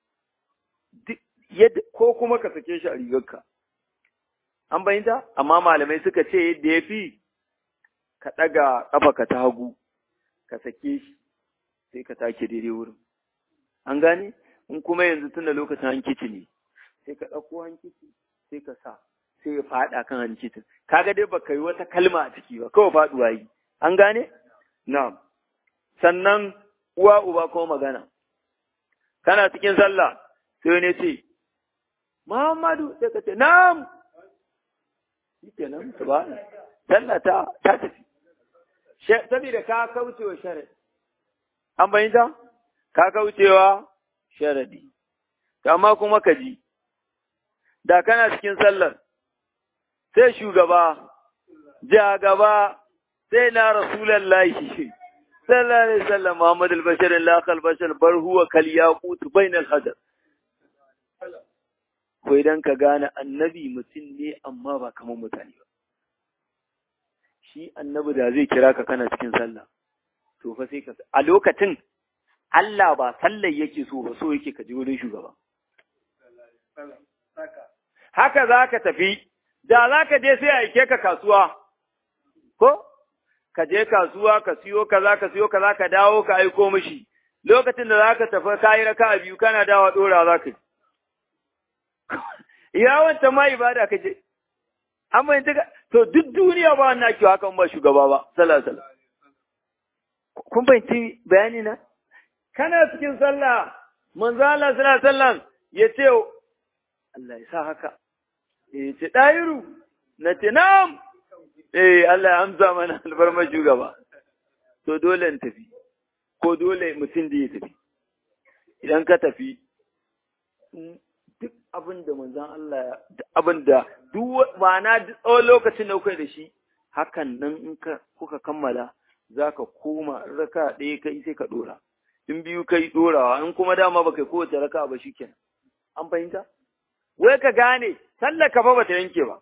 ko kuma ka sake shi a rigarka an bayyanta amma malamai suka ce yadda yafi ka daga kafa ka ta hagu ka sake shi sai ka take daidai wurin an gane in kuma yanzu tunda lokacin hankici ne sai ka ɗauko hankici sai ka sa sai ya faɗa kan hankicin kaga dai baka yi wata kalma a ciki ba kawai faɗuwa yi an gane na'am sannan uwa uba kuma magana kana cikin sallah sai ne ce Muhammadu sai ka ce na'am shikenan subhana sallah ta tafi saboda ka kaucewa sharadi an bayyana ka kaucewa sharadi amma kuma ka ji da kana cikin sallar sai shugaba ja gaba sai na rasulullahi sallallahu alaihi wasallam Muhammad al-Bashar la khal bashar bar huwa kal yaqut bain al-hajar ko idan ka gane annabi mutum ne amma ba kamar mutane ba shi annabi da zai kira ka kana cikin sallah to fa sai ka a lokacin Allah ba sallar yake so ba so yake ka ji wurin shugaba haka za ka tafi da za ka je sai aike ka kasuwa ko ka je kasuwa ka siyo kaza ka dawo ka aiko mishi lokacin da za ka tafi kayi raka biyu kana dawa dora za ka yi ya wanta ma ibada ka je amma yanzu to duk duniya ba wannan ake hakan ba shugaba ba sallallahu alaihi wasallam kun bayyana bayani na kana cikin sallah manzo Allah sallallahu alaihi wasallam yace Allah ya sa haka ce ɗayiru na ce na'am Allah ya amsa mana albarmar shugaba to dole in tafi ko dole mutum da ya tafi idan ka tafi duk abin da manzan Allah duk abin da duk ma'ana duk tsawon lokacin da kuka da shi hakan nan in kuka kammala za ka koma raka ɗaya kai sai ka ɗora in biyu kai ɗorawa in kuma dama ba kai kowace raka ba shi kenan an fahimta wai ka gane sallar ka fa bata yanke ba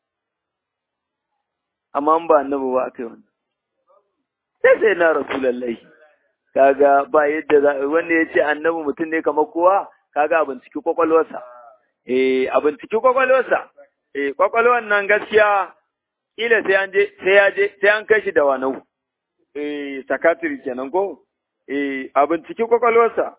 amma an ba annabi ba akai wannan sai na rasulullahi kaga ba yadda wanda ya ce annabi mutum ne kamar kowa kaga abin ciki kwakwalwarsa abin ciki kwakwalwarsa kwakwalwar nan gaskiya kila sai an kai shi da wanau sakatiri kenan ko abin ciki kwakwalwarsa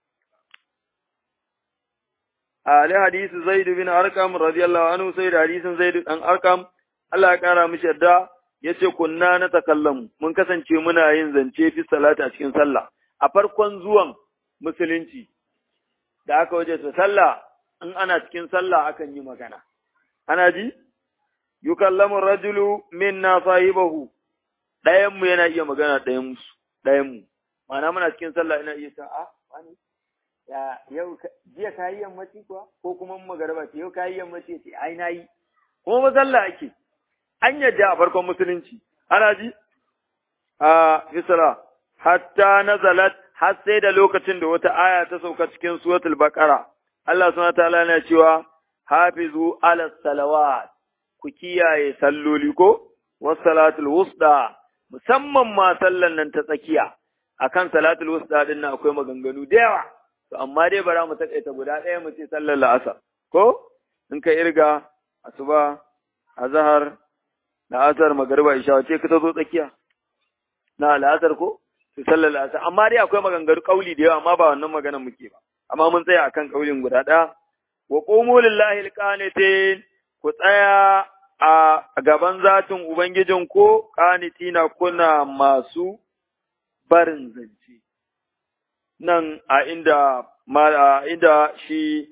Ali hadisi Zaid bin Arqam radiyallahu anhu sai da hadisin Zaid dan Arqam Allah ya kara mishi yarda yace kunna na takallamu mun kasance muna yin zance fi salati a cikin sallah a farkon zuwan musulunci da aka waje ta sallah in ana cikin sallah akan yi magana ana ji yukallamu rajulu minna sahibahu dayan mu yana iya magana dayan mu ma'ana muna cikin sallah ina iya ta wani ya yau jiya ka yi yammaci kuwa ko kuma magarba ce yau ka yi yammaci ce ai na yi kuma masalla ake an yadda a farkon musulunci ana ji a misra hatta nazalat har sai da lokacin da wata aya ta sauka cikin suratul baqara Allah subhanahu wataala yana cewa hafizu ala salawat ku kiyaye salloli ko was salatul wusta musamman ma sallan nan ta tsakiya akan salatul wusta din nan akwai maganganu da yawa to amma dai bara mu takaita guda ɗaya mu ce sallar la'asar ko in ka irga asuba azhar la'asar magriba isha wace ka ta zo tsakiya na la'asar ko to sallar la'asar amma dai akwai maganganu kauli da yawa amma ba wannan maganar muke ba amma mun tsaya akan kaulin guda ɗaya wa qumu lillahi alqanitin ku tsaya a gaban zatin ubangijin ko qanitina kuna masu barin zance nan a inda shi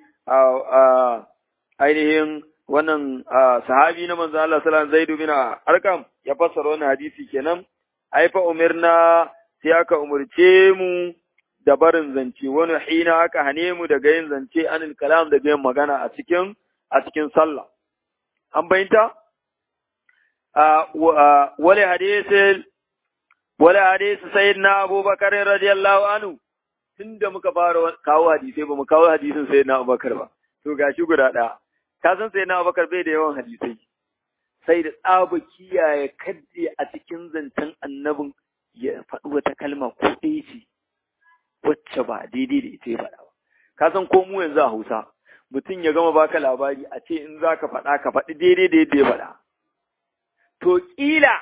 ainihin wannan sahabi na manzo Allah sallallahu alaihi wasallam Zaid bin Arqam ya fassara wannan hadisi kenan ai fa umirna sai aka umurce mu da barin zance wani hina aka hane mu daga yin zance anil kalam daga yin magana a cikin sallah an bayyanta wani hadisi wala hadisi sayyidina Abubakar radiyallahu anhu tunda muka fara kawo hadisai ba mu kawo hadisin sayyidina Abubakar ba to gashi guda ɗaya ka san sayyidina Abubakar bai da yawan hadisai sai da tsaba kiyaye kadde a cikin zancen annabin ya faɗi wata kalma ko ɗaya ce wacce ba daidai da ita ya faɗa ba ka san ko mu yanzu a Hausa mutum ya gama baka labari a ce in za ka faɗa ka faɗi daidai da yadda ya faɗa to ƙila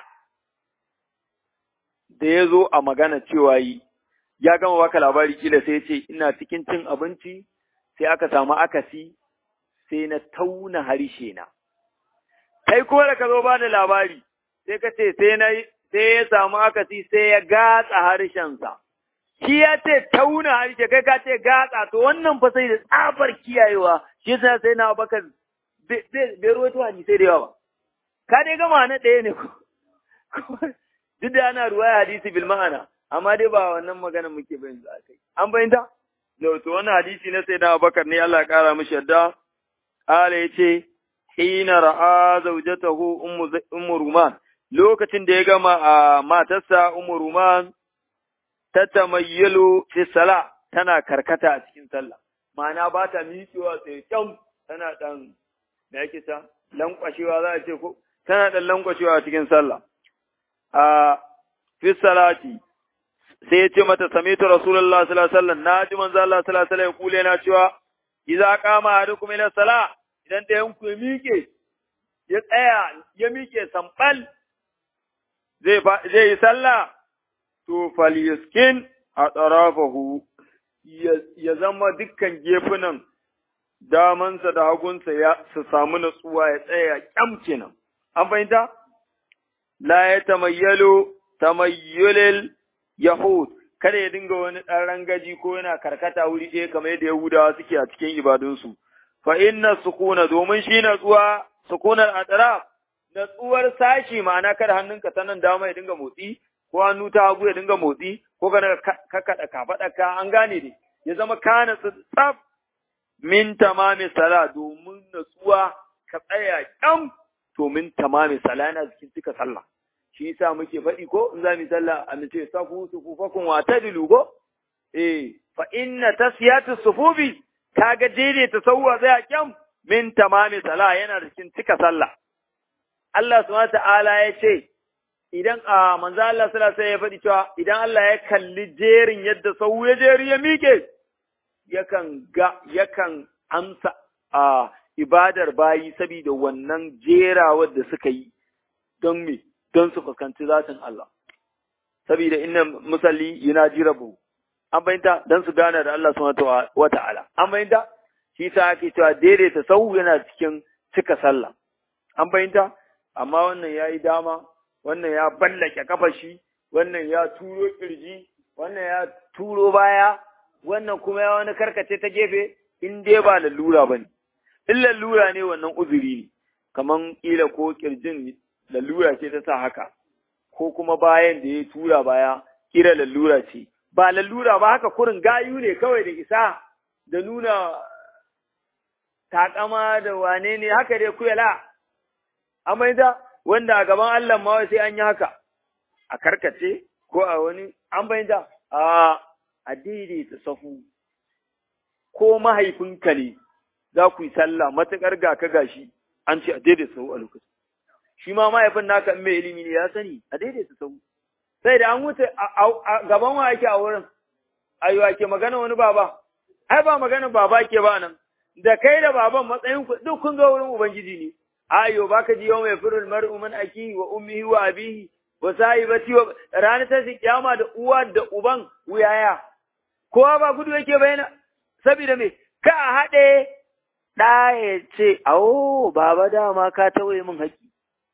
da ya zo a magana cewa ya gama baka labari ƙila sai ce ina cikin cin abinci sai aka samu akasi sai na tauna harshe na kai kuma da ka zo ba da labari sai ka ce sai ya samu akasi sai ya gatsa harshensa shi ya ce tauna harshe kai ka ce gatsa to wannan fa sai da tsabar kiyayewa shi yasa sai na Abubakar bai ruwaito hadisai da yawa ka dai gama na ɗaya ne ko duk da ana ruwaya hadisi bil ma'ana amma dai ba wannan magana muke bayin za kai an bayyana to wannan hadisi na sai na Abubakar ne Allah ya kara mishi yadda ala yace hina ra'a zawjatahu ummu ruman lokacin da ya gama a matarsa ummu ruman tatamayyalu fi sala tana karkata a cikin sallah ma'ana ba ta miƙewa sai kyam tana dan me yake ta lankwashewa za a ce ko tana dan lankwashewa a cikin sallah a fi salati sai ya ce mata samitu rasulullahi sallallahu alaihi wasallam naji manzo Allah sallallahu alaihi wasallam ya kule na cewa idza qama ahadukum ila salah idan da yanku ya miƙe ya tsaya ya miƙe sambal zai yi sallah to falyaskin a tsarafahu ya zama dukkan gefunan damansa da hagunsa su samu natsuwa ya tsaya kyamce nan. An fahimta? La ya tamayyulil Yahud, kada ya dinga wani ɗan rangaji ko yana karkata wuri ɗaya kamar yadda Yahudawa suke a cikin ibadunsu. Fa inna sukuna domin shi natsuwa, sukunar atraf, natsuwar sashi ma'ana kada hannunka ta nan dama ya dinga motsi, ko hannu ta hagu ya dinga motsi, ko kana kakkaɗa kafaɗaka an gane ne, ya zama kana tsaf min tamami sala domin natsuwa ka tsaya kyam to min tamami sala yana cikin cika sallah. Shi yasa muke faɗi ko in za mu sallah a mace safu sufufakum wa tadilu ko fa inna tasiyatu sufufi kaga daidaita sauwa zai kyam min tamami sala yana cikin cika sallah. Allah subhanahu wa ta'ala ya ce idan a manzo Allah sallallahu alaihi ya faɗi cewa idan Allah ya kalli jerin yadda sau ya jeri ya mike yakan amsa a ibadar bayi saboda wannan jerawar da suka yi don me don su fuskanci zatin Allah saboda inna musalli yunaji rabbu an bayyanta don su gane da Allah subhanahu wa ta'ala an bayyanta shi sa ake cewa daidaita sau yana cikin cika sallah an bayyanta amma wannan yayi dama wannan ya ballake kafar shi, wannan ya turo kirji, wannan ya turo baya, wannan kuma ya wani karkace ta gefe, in dai ba lalura ba ne. In lalura ne wannan uzuri ne, kaman ƙila ko kirjin lalura ce ta sa haka, ko kuma bayan da ya tura baya, ƙira lalura ce. Ba lalura ba haka kurin gayu ne kawai da isa, da nuna takama da wane ne haka dai kuyala. Amma da wanda a gaban Allah ma sai an yi haka, a karkace ko a wani, an bayyana a daidaita sahu, ko mahaifinka ne za ku yi sallah matuƙar ga ka gashi, an ce a daidaita sahu a lokaci. Shi ma mahaifin naka in mai ilimi ne ya sani a daidaita sahu. Sai da an wuce a gaban wa ake a wurin, ayyuwa ke magana wani baba, ai ba magana baba ke ba nan, da kai da baban matsayin ku duk kun zo wurin Ubangiji ne. Ayo baka ji yau mai firul mar'u min akihi wa ummihi wa abihi wa sahibati wa ranar ta kiyama da uwa da uban wuyaya kowa ba gudu yake bayana saboda me ka haɗe ɗa ya ce awo baba dama ka tawaye min haƙi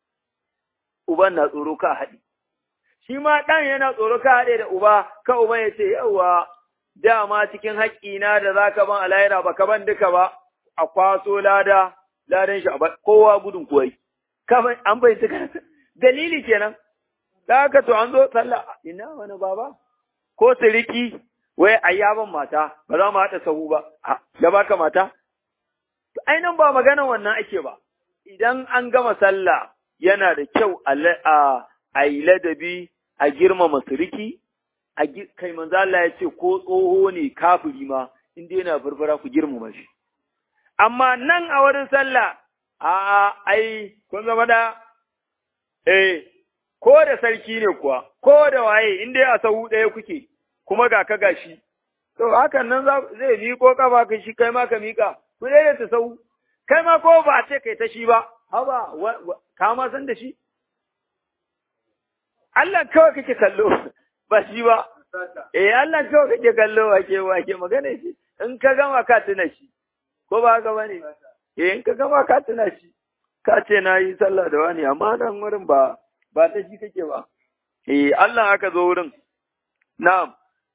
uban na tsoro ka haɗe shi ma ɗan yana tsoro ka haɗe da uba ka uban ya ce yawa dama cikin haƙƙina da zaka ban alayra baka ban duka ba a kwaso ladan shi kowa gudun kuwai, kafin an bai suka dalili kenan, da haka to an zo sallah, ina wani baba, ko siriki, wai a yaban mata, ba za mu haɗa sahu ba, ya baka mata? Ainihin ba magana wannan ake ba, idan an gama sallah yana da kyau a yi ladabi, a girmama suriki, kai manzo Allah ya ce ko tsoho ne kafiri ma in dai yana furfura ku girmama shi. Amma nan a wurin sallah, ai, kun zama da, ko da sarki ne kuwa, ko da waye, in dai a sahu ɗaya kuke, kuma ga ka gashi. To, hakan nan zai miƙo kafa ka shi kai ma ka miƙa, ku ɗaya ta sahu, kai ma ko ba ce kai ta shi ba, haba, ka ma san da shi? Allah kawai kake kallo, ba shi ba. Allah kawai kake kallo wake magana shi, in ka gama ka tuna shi, ko ba haka bane? In ka gama ka tuna shi, ka ce na yi sallah da wani, amma nan wurin ba ta shi kake ba. Allah aka zo wurin. Na'am.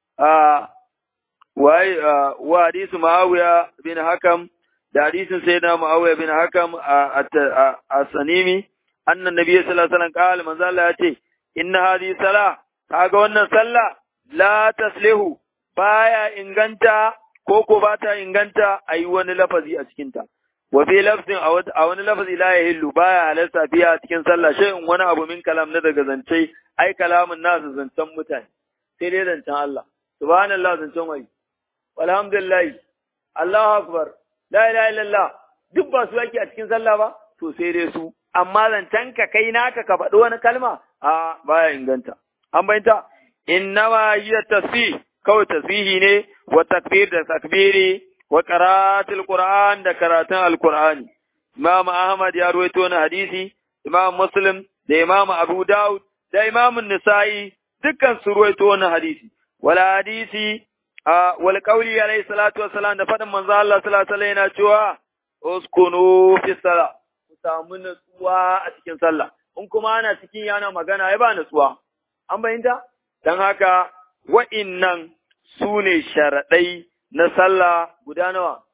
Wa hadisu Muawiya bin Hakam, da hadisin sayyidina Muawiya bin Hakam a Sanimi, annan Nabi sallallahu alaihi wasallam qala manzo Allah ya ce inna hadhihi salah, kaga wannan sallah la taslihu, baya inganta ko ba ta inganta ayi wani lafazi a cikin ta. Wa fi lafzin a wani lafazi la yahillu, baya halarta fiya cikin sallah shay'un wani abu min kalam na daga zance, ai kalamun nasu zancen mutane, sai dai zancen Allah. Subhanallah zancen wai. Walhamdulillah. Allahu akbar. La ilaha illallah. Duk ba su yake a cikin sallah ba, to sai dai su. Amma zancen ka kai naka ka faɗi wani kalma, baya inganta. An bayyanta, innama hiya tasbih, kawai tasbihi ne, wa takbir da takbiri, wa qira'atul Qur'an da karatun Al-Qur'ani. Imam Ahmad ya ruwaito wani hadisi, Imam Muslim da Imam Abu Dawud da Imam Nisa'i dukkan su ruwaito wani hadisi. Wala hadisi wal qawli alayhi salatu wassalam da fadin manzo Allah sallallahu alaihi wasallam yana cewa uskunu fi salat, ku samu nutsuwa a cikin sallah. In kuma ana cikin yana magana ya ba nutsuwa. An bayyanta? Dan haka wa'innan su ne sharaɗai na sallah guda nawa?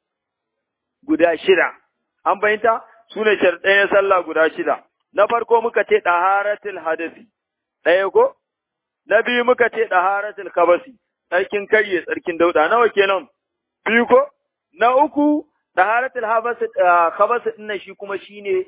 Guda shida. An bayyanta? Su ne sharaɗai na sallah guda shida. Na farko muka ce ɗaharatul hadasi. Ɗaya ko? Na biyu muka ce ɗaharatul kabasi. Tsarkin karye, tsarkin dauɗa. Nawa kenan? Biyu ko? Na uku, ɗaharatul kabasi ɗin nan shi kuma shi ne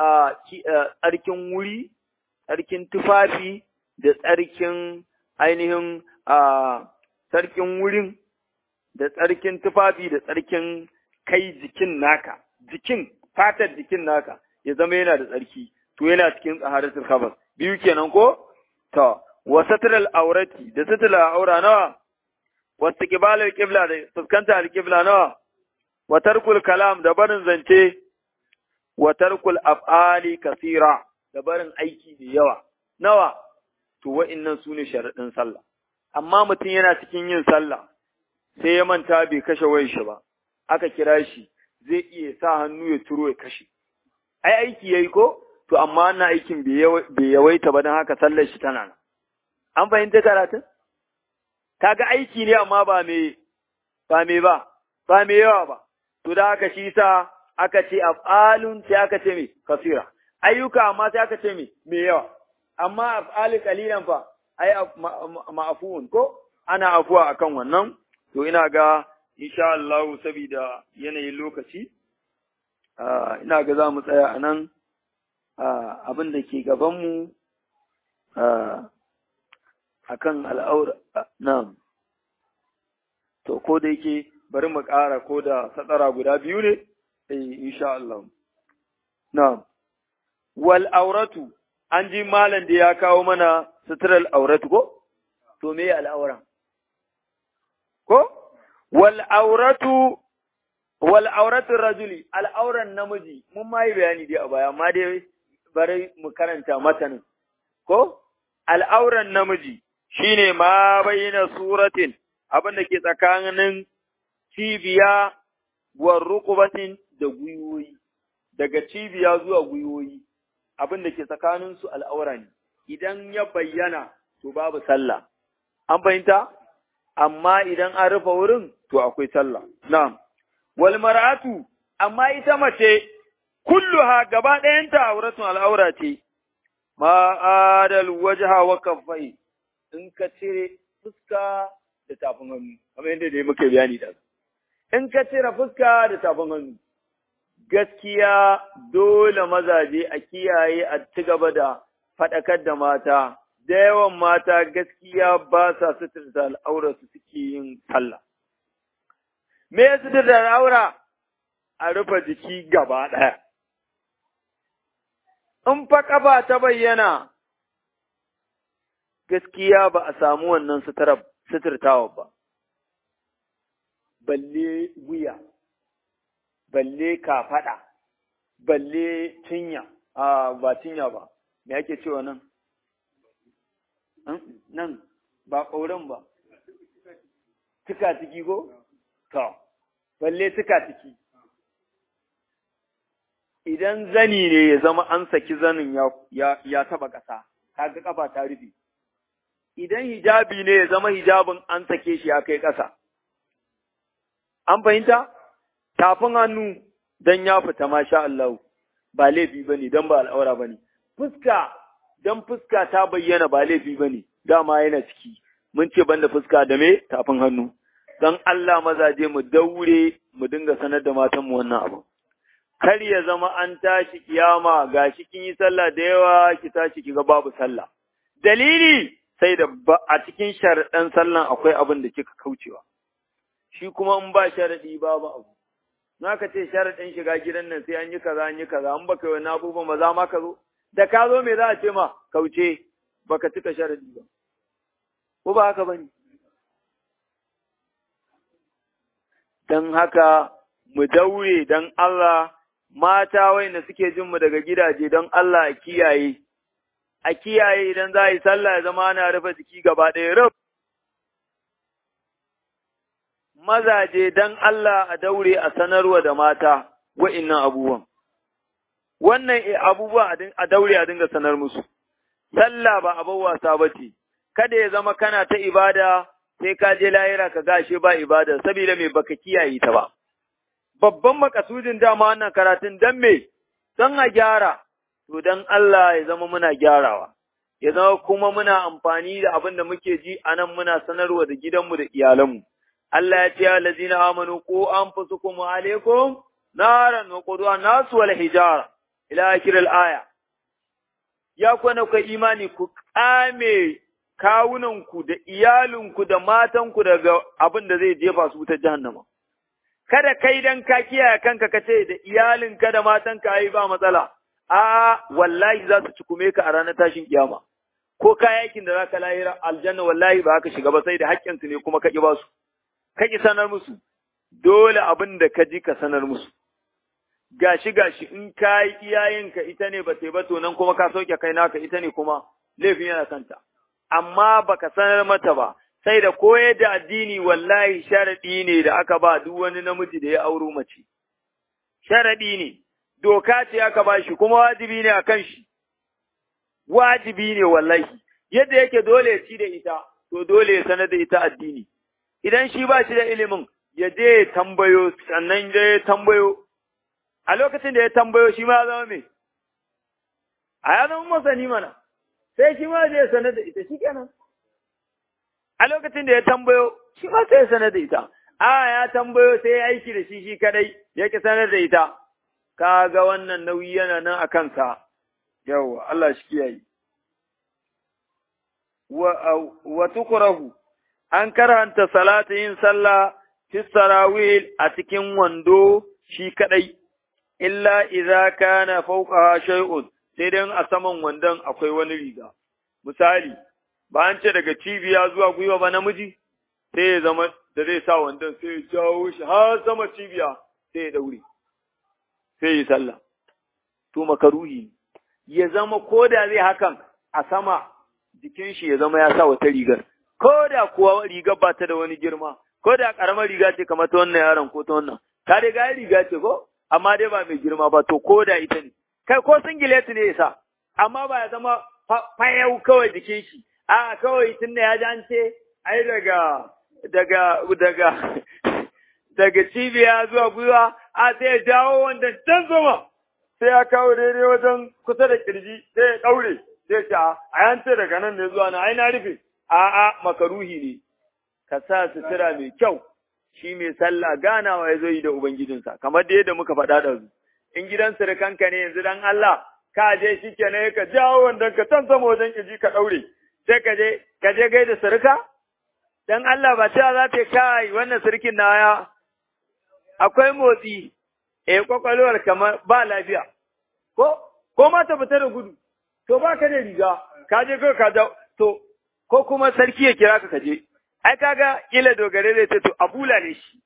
tsarkin wuri, tsarkin tufafi, da tsarkin ainihin tsarkin wurin, da tsarkin tufafi, da tsarkin kai jikin naka, fatar jikin naka ya zama yana da tsarki, to yana cikin tsaharatul khabas. Biyu kenan ko? To, wa satral aurati, da satral aura nawa? Wa istiqbalul qibla, da fuskanta al-qibla nawa? Wa tarkul kalam, da barin zance, wa tarkul af'ali kasira, da barin aiki da yawa. Nawa? To wa'innan su ne sharaɗin sallah. Amma mutum yana cikin yin sallah, sai ya manta bai kashe wayar shi ba, aka kira shi, zai iya sa hannu ya turo ya kashe. Ai aiki yayi ko? To amma wannan aikin bai yawaita ba don haka sallar shi tana nan. An fahimta karatun? Kaga aiki ne amma ba me yawa ba. To da haka shi sa aka ce af'alun sai aka ce me kasira. Ayyuka amma sai aka ce me yawa. Amma af'alu qalilan fa ai ma'afuun ko ana afuwa akan wannan. To ina ga insha Allah saboda yanayin lokaci ina ga za mu tsaya a nan abin da ke gabanmu akan al'aura nan. To ko da yake bari mu ƙara ko da satsara guda biyu ne insha Allah. Na'am. Wal auratu, an ji malam da ya kawo mana suturar auratu ko? To me al'aura? Ko? Wal auratu rajuli, al'auran namiji, mun ma yi bayani dai a baya, amma dai bari mu karanta matanin. Ko? Al'auran namiji shine ma bayyana suratin, abin da ke tsakanin cibiya wa rukubatin da gwiwoyi, daga cibiya zuwa gwiwoyi, abin da ke tsakaninsu al'aura ne, idan ya bayyana to babu sallah, an fahimta? Amma idan an rufe wurin to akwai sallah. Na'am. Wal mar'atu, amma ita mace, kulluha gaba ɗayanta auratun al'aura ce, ma'adal wajha wa kaffai, in ka cire fuska da tafin hannu, kamar yadda dai muke bayani da. In ka cire fuska da tafin hannu, gaskiya dole mazaje a kiyaye a ci gaba da faɗakar da mata, da yawan mata gaskiya ba sa suturta al'aura su suke yin sallah. Me ya suturta al'aura? A rufe jiki gaba ɗaya. In fa ƙafa ta bayyana, gaskiya ba a samu wannan suturtawa ba. Balle wuya, balle kafaɗa, balle cinya, ba cinya ba, me ake cewa nan? Nan, ba ƙauren ba, tuka ciki ko? To, balle tuka ciki. Idan zani ne ya zama an saki zanin ya taba ƙasa, kaga ƙafa ta rufe. Idan hijabi ne ya zama hijabin an sake shi ya kai ƙasa. An fahimta? Tafin hannu don ya fita masha Allah ba laifi ba ne don ba al'aura ba ne. Fuska don fuska ta bayyana ba laifi ba ne, dama yana ciki. Mun ce banda fuska da me tafin hannu. Don Allah mazaje mu daure mu dinga sanar da matanmu wannan abu. Kar ya zama an tashi kiyama ga shi kin yi sallah da yawa ki tashi ki ga babu sallah. Dalili sai da a cikin sharaɗan sallan akwai abin da kika kaucewa. Shi kuma in ba sharaɗi babu abu. Na ka ce sharaɗin shiga gidan nan sai an yi kaza an yi kaza an baka wani abubuwan ba za ma ka zo. Da ka zo me za a ce ma kauce baka cika sharaɗi ba. Ko ba haka bane? Don haka mu daure don Allah mata wayanda suke jin mu daga gidaje don Allah a kiyaye idan za a yi sallah ya zama ana rufe jiki gaba ɗaya rub. Mazaje don Allah a daure a sanarwa da mata wa'innan abubuwan. Wannan abubuwa a daure a dinga sanar musu. Sallah ba abin wasa ba ce, kada ya zama kana ta ibada sai ka je lahira ka gashe ba ibada, saboda me baka kiyaye ta ba. Babban makasudin dama wannan karatun don me, don a gyara, to don Allah ya zama muna gyarawa, ya zama kuma muna amfani da abin da muke ji a nan muna sanarwa da gidanmu da iyalanmu. Allah ya ce ya lazina amanu ko an fusukum alaikum naran wa quduha nasu wal hijara ila akhir al aya. Ya kwana ku imani ku kame kawunanku da iyalinku da matanku daga abin da zai jefa su ta jahannama. Kada kai dan ka kiyaye kanka ka ce da iyalinka da matanka ai ba matsala, wallahi za su cikume ka a ranar tashin kiyama. Ko kayakin da za ka lahira aljanna wallahi ba ka shiga ba sai da haƙƙinsu ne kuma ka ƙi ba su. Ka ƙi sanar musu, dole abin da ka ji ka sanar musu. Gashi in ka yi iyayenka ita ne ba sai ba to nan kuma ka sauke kai naka ita ne kuma laifin yana kanta. Amma baka sanar mata ba, sai da koyar da addini wallahi sharaɗi ne da aka ba duk wani namiji da ya auro mace. Sharaɗi ne, doka ce aka ba shi kuma wajibi ne a kan shi. Wajibi ne wallahi, yadda yake dole ya ci da ita, to dole ya sanar da ita addini. Idan shi ba shi da ilimin, ya je ya tambayo, sannan ya tambayo. A lokacin da ya tambayo shi ma ya zama me? A ya zama masani mana. Sai shi ma zai sanar da ita shi kenan. A lokacin da ya tambayo, shi ma sai ya sanar da ita. Ya tambayo sai ya aiki da shi kadai, yake sanar da ita. Ka ga wannan nauyi yana nan a kanka. Yawwa, Allah shi kiyaye. Wa tukrahu an karanta salata yin sallah fi sarawil a cikin wando shi kadai. Illa idza kana fawqaha shay'un, sai dai a saman wandon akwai wani riga. Misali, ba an ce daga cibiya zuwa gwiwa ba namiji, sai ya zama da zai sa wandon sai ya jawo shi har sama cibiya sai ya daure, sai ya sallah. To makaruhi ya zama ko da zai hakan a sama jikin shi ya zama ya sa wata rigar. Ko da kuwa rigar ba ta da wani girma, ko da ƙaramar riga ce kamar ta wannan yaron ko ta wannan, ta dai ga riga ce ko? Amma dai ba mai girma ba, to ko da ita ne. Kai ko singileti ne ya sa, amma ba ya zama fayau kawai jikin shi, kawai tun da ya ji an ce, ai daga cibiya zuwa gwiwa, sai ya jawo wanda can zama, sai ya kawo daidai wajen kusa da kirji, sai ya ɗaure, sai ya ce, ce daga nan ne zuwa na, ai na rufe, makaruhi ne, ka sa sutura mai kyau, shi mai sallah ganawa ya zo yi da Ubangijinsa, kamar da yadda muka faɗa da su. In gidan surukanka ne yanzu dan Allah, ka je shi kenan ka jawo wandon ka can sama wajen kirji ka ɗaure, sai ka je gaida surka? Dan Allah ba cewa za ta kai wannan surkin na akwai motsi, kwakwalwar kamar ba lafiya, ko ma ta fita da gudu, to ba ka da riga, ka je ka to, ko kuma sarki ya kira ka je, ai kaga kila dogare da ta to a bulale shi.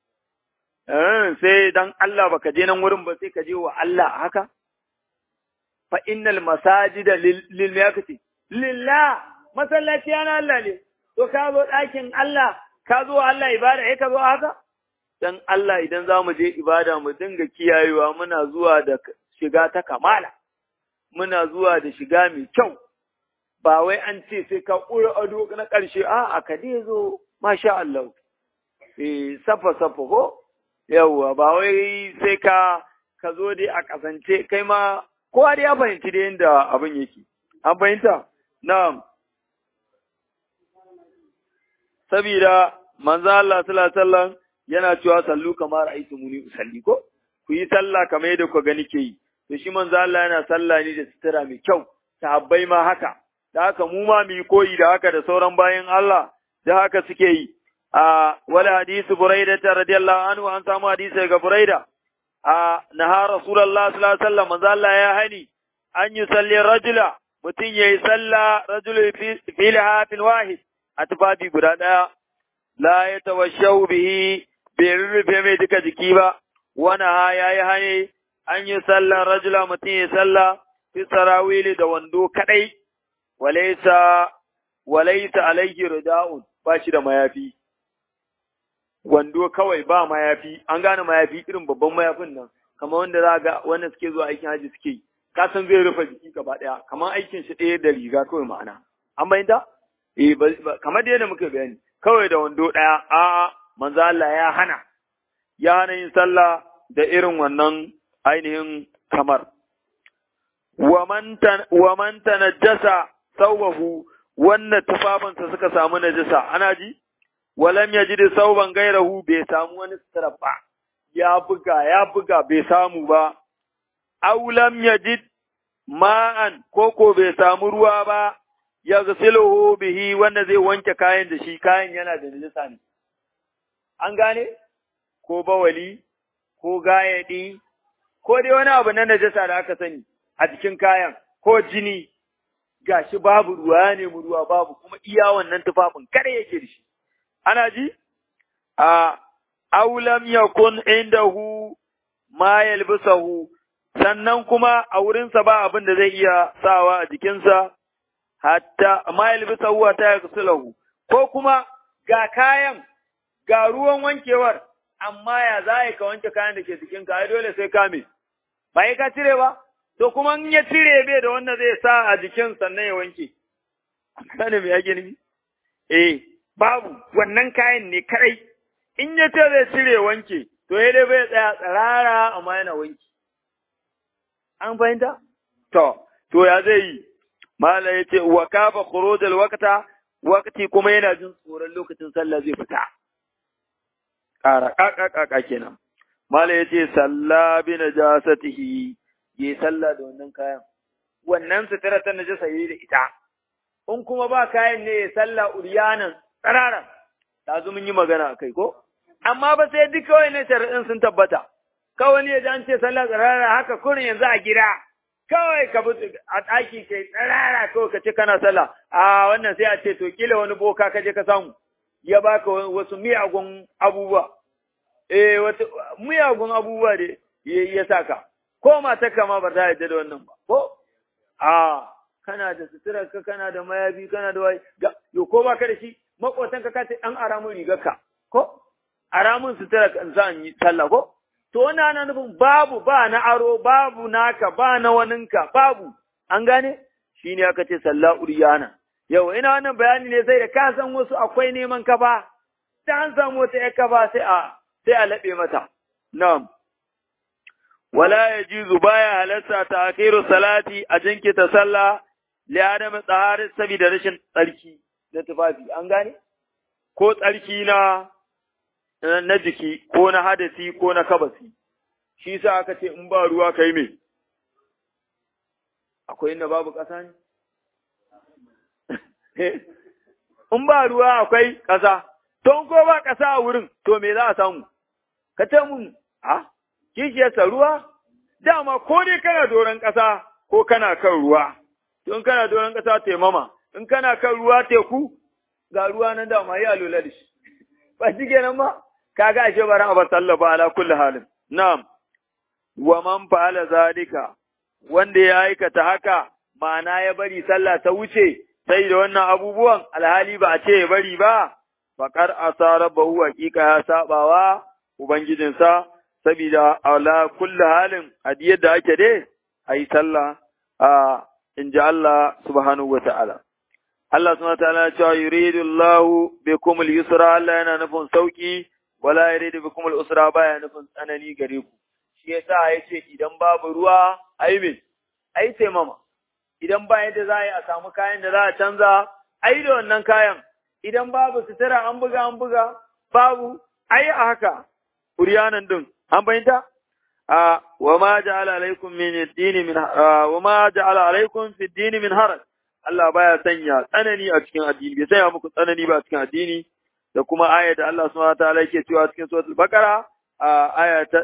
Sai dan Allah baka je nan wurin ba sai ka je wa Allah haka? Fa innal masajida lil yakati lillah, masallaci yana Allah ne, to ka zo ɗakin Allah, ka zo Allah ibada, ka zo haka? Dan Allah idan za mu je ibada mu dinga kiyayewa muna zuwa da shiga ta kamala, muna zuwa da shiga mai kyau, ba wai an ce sai ka ƙura ado na ƙarshe, a ka dai zo, masha Allah, safa ko? Yawwa, ba wai sai ka zo dai a kasance, kai ma, kowa dai ya fahimci da yadda abin yake, an fahimta? Na'am. Sabida, manzo Allah sallallahu alaihi wasallam yana cewa sallu kamar ra'aytumuni usalli ko ku yi sallah kamar yadda ku gani ke yi to shi manzo Allah yana sallah ne da sutura mai kyau sahabbai ma haka da haka mu ma mu yi koyi da haka da sauran bayan Allah da haka suke yi wala hadisi Buraida radiyallahu anhu an samu hadisi daga Buraida naha Rasulullah sallallahu alaihi wasallam manzo Allah ya hani an yi salli rajula mutum yayi sallah rajulu fi lahafin wahid a tufafi guda daya la yatawashshahu bihi bai rurrufe mai duka jiki ba, wani ya yi hane an yi sallar rajula mutum ya salla fi sarawili da wando kaɗai, walaisa alaihi rida'un ba shi da mayafi. Wando kawai ba mayafi, an gane mayafi irin babban mayafin nan, kamar wanda za ga wanda suke zuwa aikin haji suke yi, ka san zai rufe jiki gaba ɗaya, kamar aikin shi ɗaya da riga kawai ma'ana. An bayyanta? Kamar da yadda muka bayani, kawai da wando ɗaya, a'a. Manzo Allah ya hana yin sallah da irin wannan ainihin kamar. Wa man tanajjasa thawbahu wannan tufafinsa suka samu najasa ana ji walam yajid thawban gairahu bai samu wani sutura ba ya buga bai samu ba aw lam yajid ma'an koko bai samu ruwa ba ya gasiluhu bihi wanda zai wanke kayan da shi kayan yana da najasa ne an gane ko bawali ko gayadi ko dai wani abu na najasa da aka sani a cikin kayan ko jini gashi babu ruwa ne mu ruwa babu kuma iya wannan tufafin kada yake da shi ana ji aw lam yakun indahu ma yalbisahu sannan kuma a wurinsa ba abin da zai iya sawa a jikinsa hatta ma yalbisahu ta yaksulahu ko kuma ga kayan ga ruwan wankewar amma ya za ka wanke kayan da ke jikinka ai dole sai ka me ba ka cire ba to kuma in ya cire bai da wanda zai sa a jikin sannan ya wanke kana me yake nufi babu wannan kayan ne kadai in ya ce zai cire wanke to ya dai bai tsaya tsarara amma yana wanki an fahimta to ya zai yi mala yace wa kafa khuruj al waqti kuma yana jin tsoron lokacin sallah zai fita ƙara kenan mala yace salla bi najasatihi yi sallah da wannan kayan wannan sutura ta najasa yi da ita in kuma ba kayan ne ya sallah uryanan tsararan ta zo mun yi magana akai ko amma ba sai duk kawai na shari'in sun tabbata kawai ne da an ce sallah tsarara haka kurin yanzu a gida kawai ka bi a ɗaki kai tsarara kawai ka ce kana sallah wannan sai a ce to kila wani boka ka je ka samu ya baka wasu miyagun abubuwa wata miyagun abubuwa da ya saka ko matarka ma ba ta yarda da wannan ba ko kana da sutura ka kana da mayafi kana da wai yo ko ba ka da shi makotanka ka ce an ara mun rigarka ko ara mun sutura kan zan yi sallah ko to wannan ana nufin babu ba na aro babu naka ba na waninka babu an gane shine aka ce sallah uriyana yau ina wannan bayani ne sai da ka san wasu akwai neman ka ba ta an samu wata yaka ba sai a laɓe mata na'am wala yajuzu baya halarta ta'khiru salati a jinkita sallah li adam tsahari saboda rashin tsarki na tufafi an gane ko tsarki na jiki ko na hadasi ko na kabasi shi sa aka ce in ba ruwa kai me akwai inda babu ƙasa ne in ba ruwa akwai ƙasa, to in ko ba ƙasa a wurin, to me za a samu? Ka ce mun, kishiyarsa ruwa, dama ko dai kana doron ƙasa ko kana kan ruwa, to in kana doron ƙasa taimama, in kana kan ruwa teku, ga ruwa nan dama ya lula da shi. Ba shi kenan ba, kaga ashe bara a bar sallah ba ala kulli halin. Na'am, wa man fa'ala zalika, wanda ya aikata haka, ma'ana ya bari sallah ta wuce, sai da wannan abubuwan alhali ba a ce ya bari ba, faƙar asara bahu hakika ya saɓawa Ubangijinsa, saboda ala kulli halin hadiyar da ake dai, a yi sallah in ji Allah subhanahu wa ta'ala. Allah subhanahu wa ta'ala ya ce, yuridu Allahu bikum al-yusra, Allah yana nufin sauki, wala yuridu bikum al-usra, baya nufin tsanani gare ku. Shi yasa ya ce idan babu ruwa, ai taimama. Idan ba yadda za a yi a samu kayan da za a canza, ai da wannan kayan, idan babu sutura an buga, babu, ai a haka, ƙuryanan din, an bayyanta? Wa ma ja'ala alaikum fi dini min haraj, Allah baya sanya tsanani a cikin addini, bai sanya muku tsanani ba a cikin addini, da kuma ayat da Allah subhanahu wa ta'ala yake cewa cikin suratul Baqara, aya ta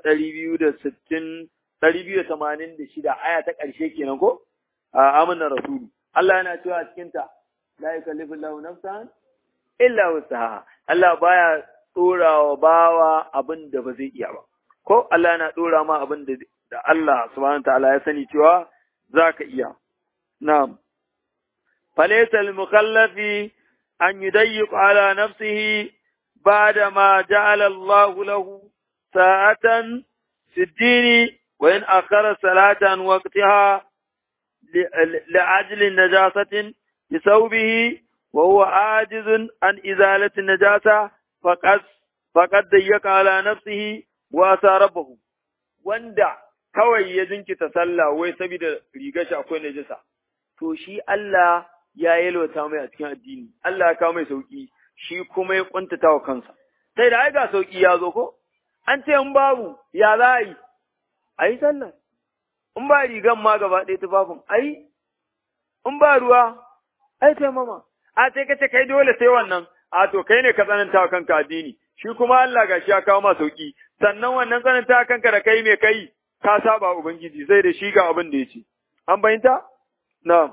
286, aya ta ƙarshe kenan ko? Amana rasulu. Allah yana cewa cikin ta, la yukallifu Allahu nafsan illa wusaha. Allah baya tsora wa bawa abin da ba zai iya ba. Ko Allah yana tsora ma abin da Allah subhanahu ta'ala ya sani cewa zaka iya. Na'am. Falaysa al-mukallafi an yudayyiq ala nafsihi ba'da ma ja'ala Allahu lahu sa'atan fi ad-din wa in akhara salatan waqtaha لعجل نجاسة بثوبه وهو عاجز عن إزالة النجاسة فقد ضيق على نفسه وأسى ربه wanda kawai ya jinkita sallah wai saboda rigar shi akwai najasa to shi Allah ya yalwata mai a cikin addini Allah ya kawo mai sauki shi kuma ya kuntata wa kansa sai da ai ga sauki ya zo ko an ce in babu ya za a yi sallah in ba rigan ma gaba ɗaya tufafin, in ba ruwa, taimama, sai ka ce kai dole sai wannan, to kai ne ka tsananta wa kanka addini, shi kuma Allah ga shi ya kawo ma sauki, sannan wannan tsananta wa kanka da kai mai kai, ka saba Ubangiji, sai da shi ga abin da ya ce. An bayanta? Na'am.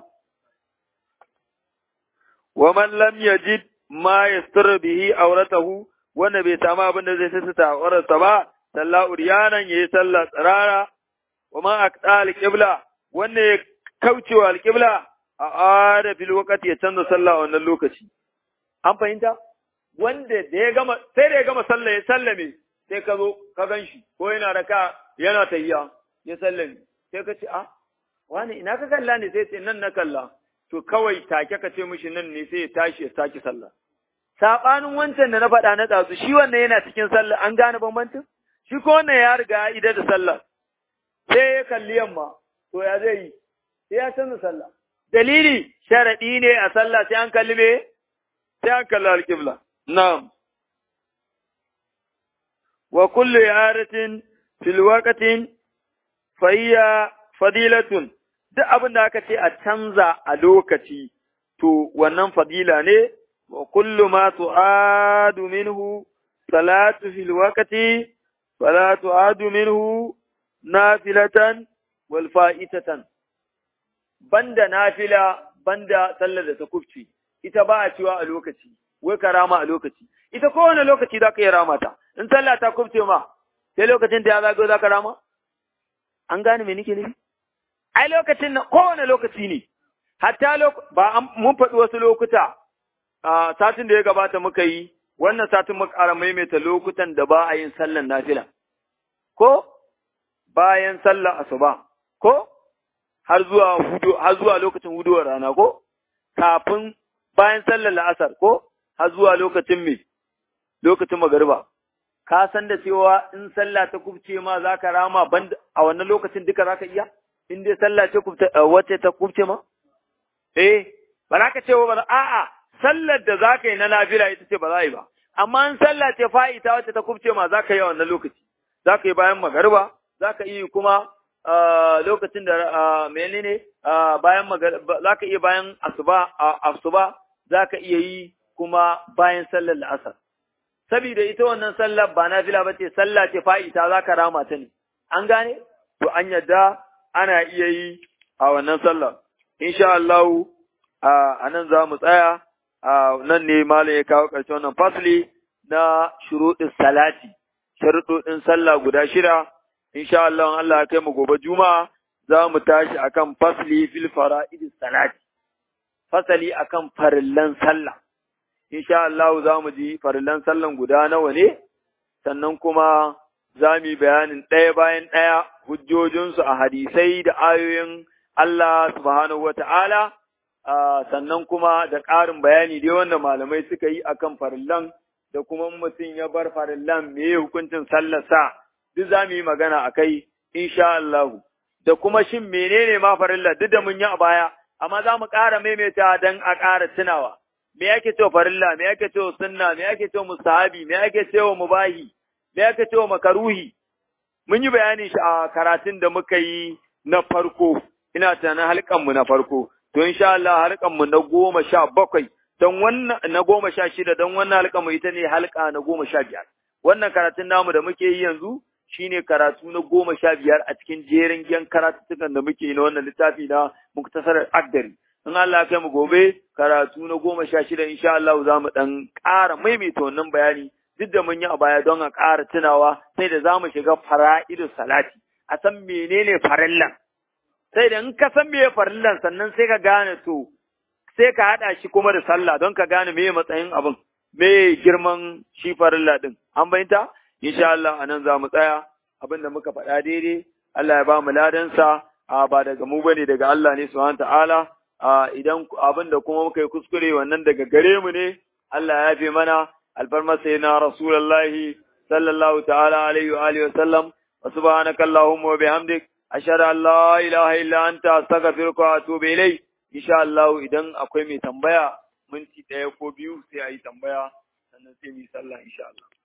Wa man lam yajid ma yastur bihi auratahu, wanda bai samu abin da zai sassata aurarsa ba, sallah uriyanan yayi sallah tsirara, وما أقطع القبلة وأن كوتشوا القبلة أعاد في الوقت يتنى صلى وأن اللوكشي أم فهمت wanda da ya gama sai da ya gama sallah ya sallame sai ka zo ka ganshi ko yana raka yana tayya ya sallame sai ka ce wani ina ka kalla ne sai ce nan na kalla to kawai take ka ce mishi nan ne sai ya tashi ya saki sallah sabanin wancan da na faɗa na tsasu shi wannan yana cikin sallah an gane bambancin shi ko wannan ya riga ya ida da sallah sai ya kalli yamma, to ya zai yi, sai ya canza sallah. Dalili, sharaɗi ne a sallah sai an kalli me? Sai an kalli alƙibla. Na'am. Wa kullu yaratin fil waqtin fa hiya fadilatun. Duk abin da aka ce a canza a lokaci, to wannan fadila ne, wa kullu ma tu'adu minhu salatu fil waqti fala tu'adu minhu nafilatan wal fa'itatan banda nafila banda sallar da ta kufci ita ba a cewa a lokaci wai ka rama a lokaci ita kowane lokaci zaka yi rama ta in sallah ta kufce ma sai lokacin da ya zago zaka rama an gane me nake nufi ai lokacin nan kowane lokaci ne hatta mun faɗi wasu lokuta satin da ya gabata muka yi wannan satin muka ƙara maimaita lokutan da ba a yin sallar nafila ko bayan sallar asuba ko har zuwa lokacin huduwar rana ko kafin bayan sallar la'asar ko har zuwa lokacin magariba ka san da cewa in sallah ta kubce ma zaka rama banda a wannan lokacin duka zaka iya in dai sallah ce wacce ta kubce ma ba za ka ce ba a'a sallar da zaka yi na nafila ita ce ba za yi ba amma in sallah ce fa'ita wacce ta kubce ma zaka yi a wannan lokaci zaka yi bayan magariba zaka yi kuma lokacin da menene bayan zaka iya bayan asuba zaka iya yi kuma bayan sallar la'asar. Saboda ita wannan sallar ba nafila ba ce, sallah ce fa'ita za ka rama ta ne. An gane? To an yadda ana iya yi a wannan sallar. Insha Allah, a nan za mu tsaya, nan ne malam ya kawo ƙarshen wannan fasli na shuruɗin salati, sharuɗoɗin sallah guda shida. Insha Allah, Allah ya kai mu gobe Juma'a, za mu tashi akan fasli fil fara'idis salati, fasali akan farillan sallah. Insha Allah za mu ji farillan sallan guda nawa ne, sannan kuma za mu yi bayanin ɗaya bayan ɗaya hujjojinsu a hadisai da ayoyin Allah subhanahu wa ta'ala, sannan kuma da ƙarin bayani dai wanda malamai suka yi akan farillan da kuma mutum ya bar farillan me hukuncin sallarsa, duk za mu yi magana a kai, insha Allah. Da kuma shin menene ma farilla duk da mun yi a baya, amma za mu ƙara maimaita don a ƙara tunawa. Me yake cewa farilla, me yake cewa sunna, me yake cewa mustahabi, me yake cewa mubahi, me yake cewa makaruhi. Mun yi bayani shi a karatun da muka yi na farko, ina tunanin halkanmu na farko. To insha Allah halkanmu na 17 don wannan na 16 don wannan halkanmu ita ne halka na 15. Wannan karatun namu da muke yi yanzu shine karatu na 15 a cikin jerin gyan karatutukan da muke yi na wannan littafi na Muktasar Akdari. In Allah ya kai mu gobe karatu na 16 insha Allah za mu dan ƙara maimaita wannan bayani duk da mun yi a baya don a ƙara tunawa sai da za mu shiga fara'idus salati a san menene farillan sai da in ka san meye farillan sannan sai ka gane to sai ka haɗa shi kuma da sallah don ka gane meye matsayin abin meye girman shi farilla din an bayyanta insha Allah anan za mu tsaya abin da muka faɗa daidai Allah ya ba mu ladansa ba daga mu bane daga Allah ne subhanahu ta'ala idan abin da kuma muka yi kuskure wannan daga gare mu ne Allah ya yafe mana alfarma sai na rasulullahi sallallahu ta'ala alaihi wa alihi wa sallam wa subhanaka allahumma wa bihamdik ashhadu an la ilaha illa anta astaghfiruka wa atubu ilayk insha Allah idan akwai mai tambaya minti 1 ko 2 sai ayi tambaya sannan sai mu yi sallah insha Allah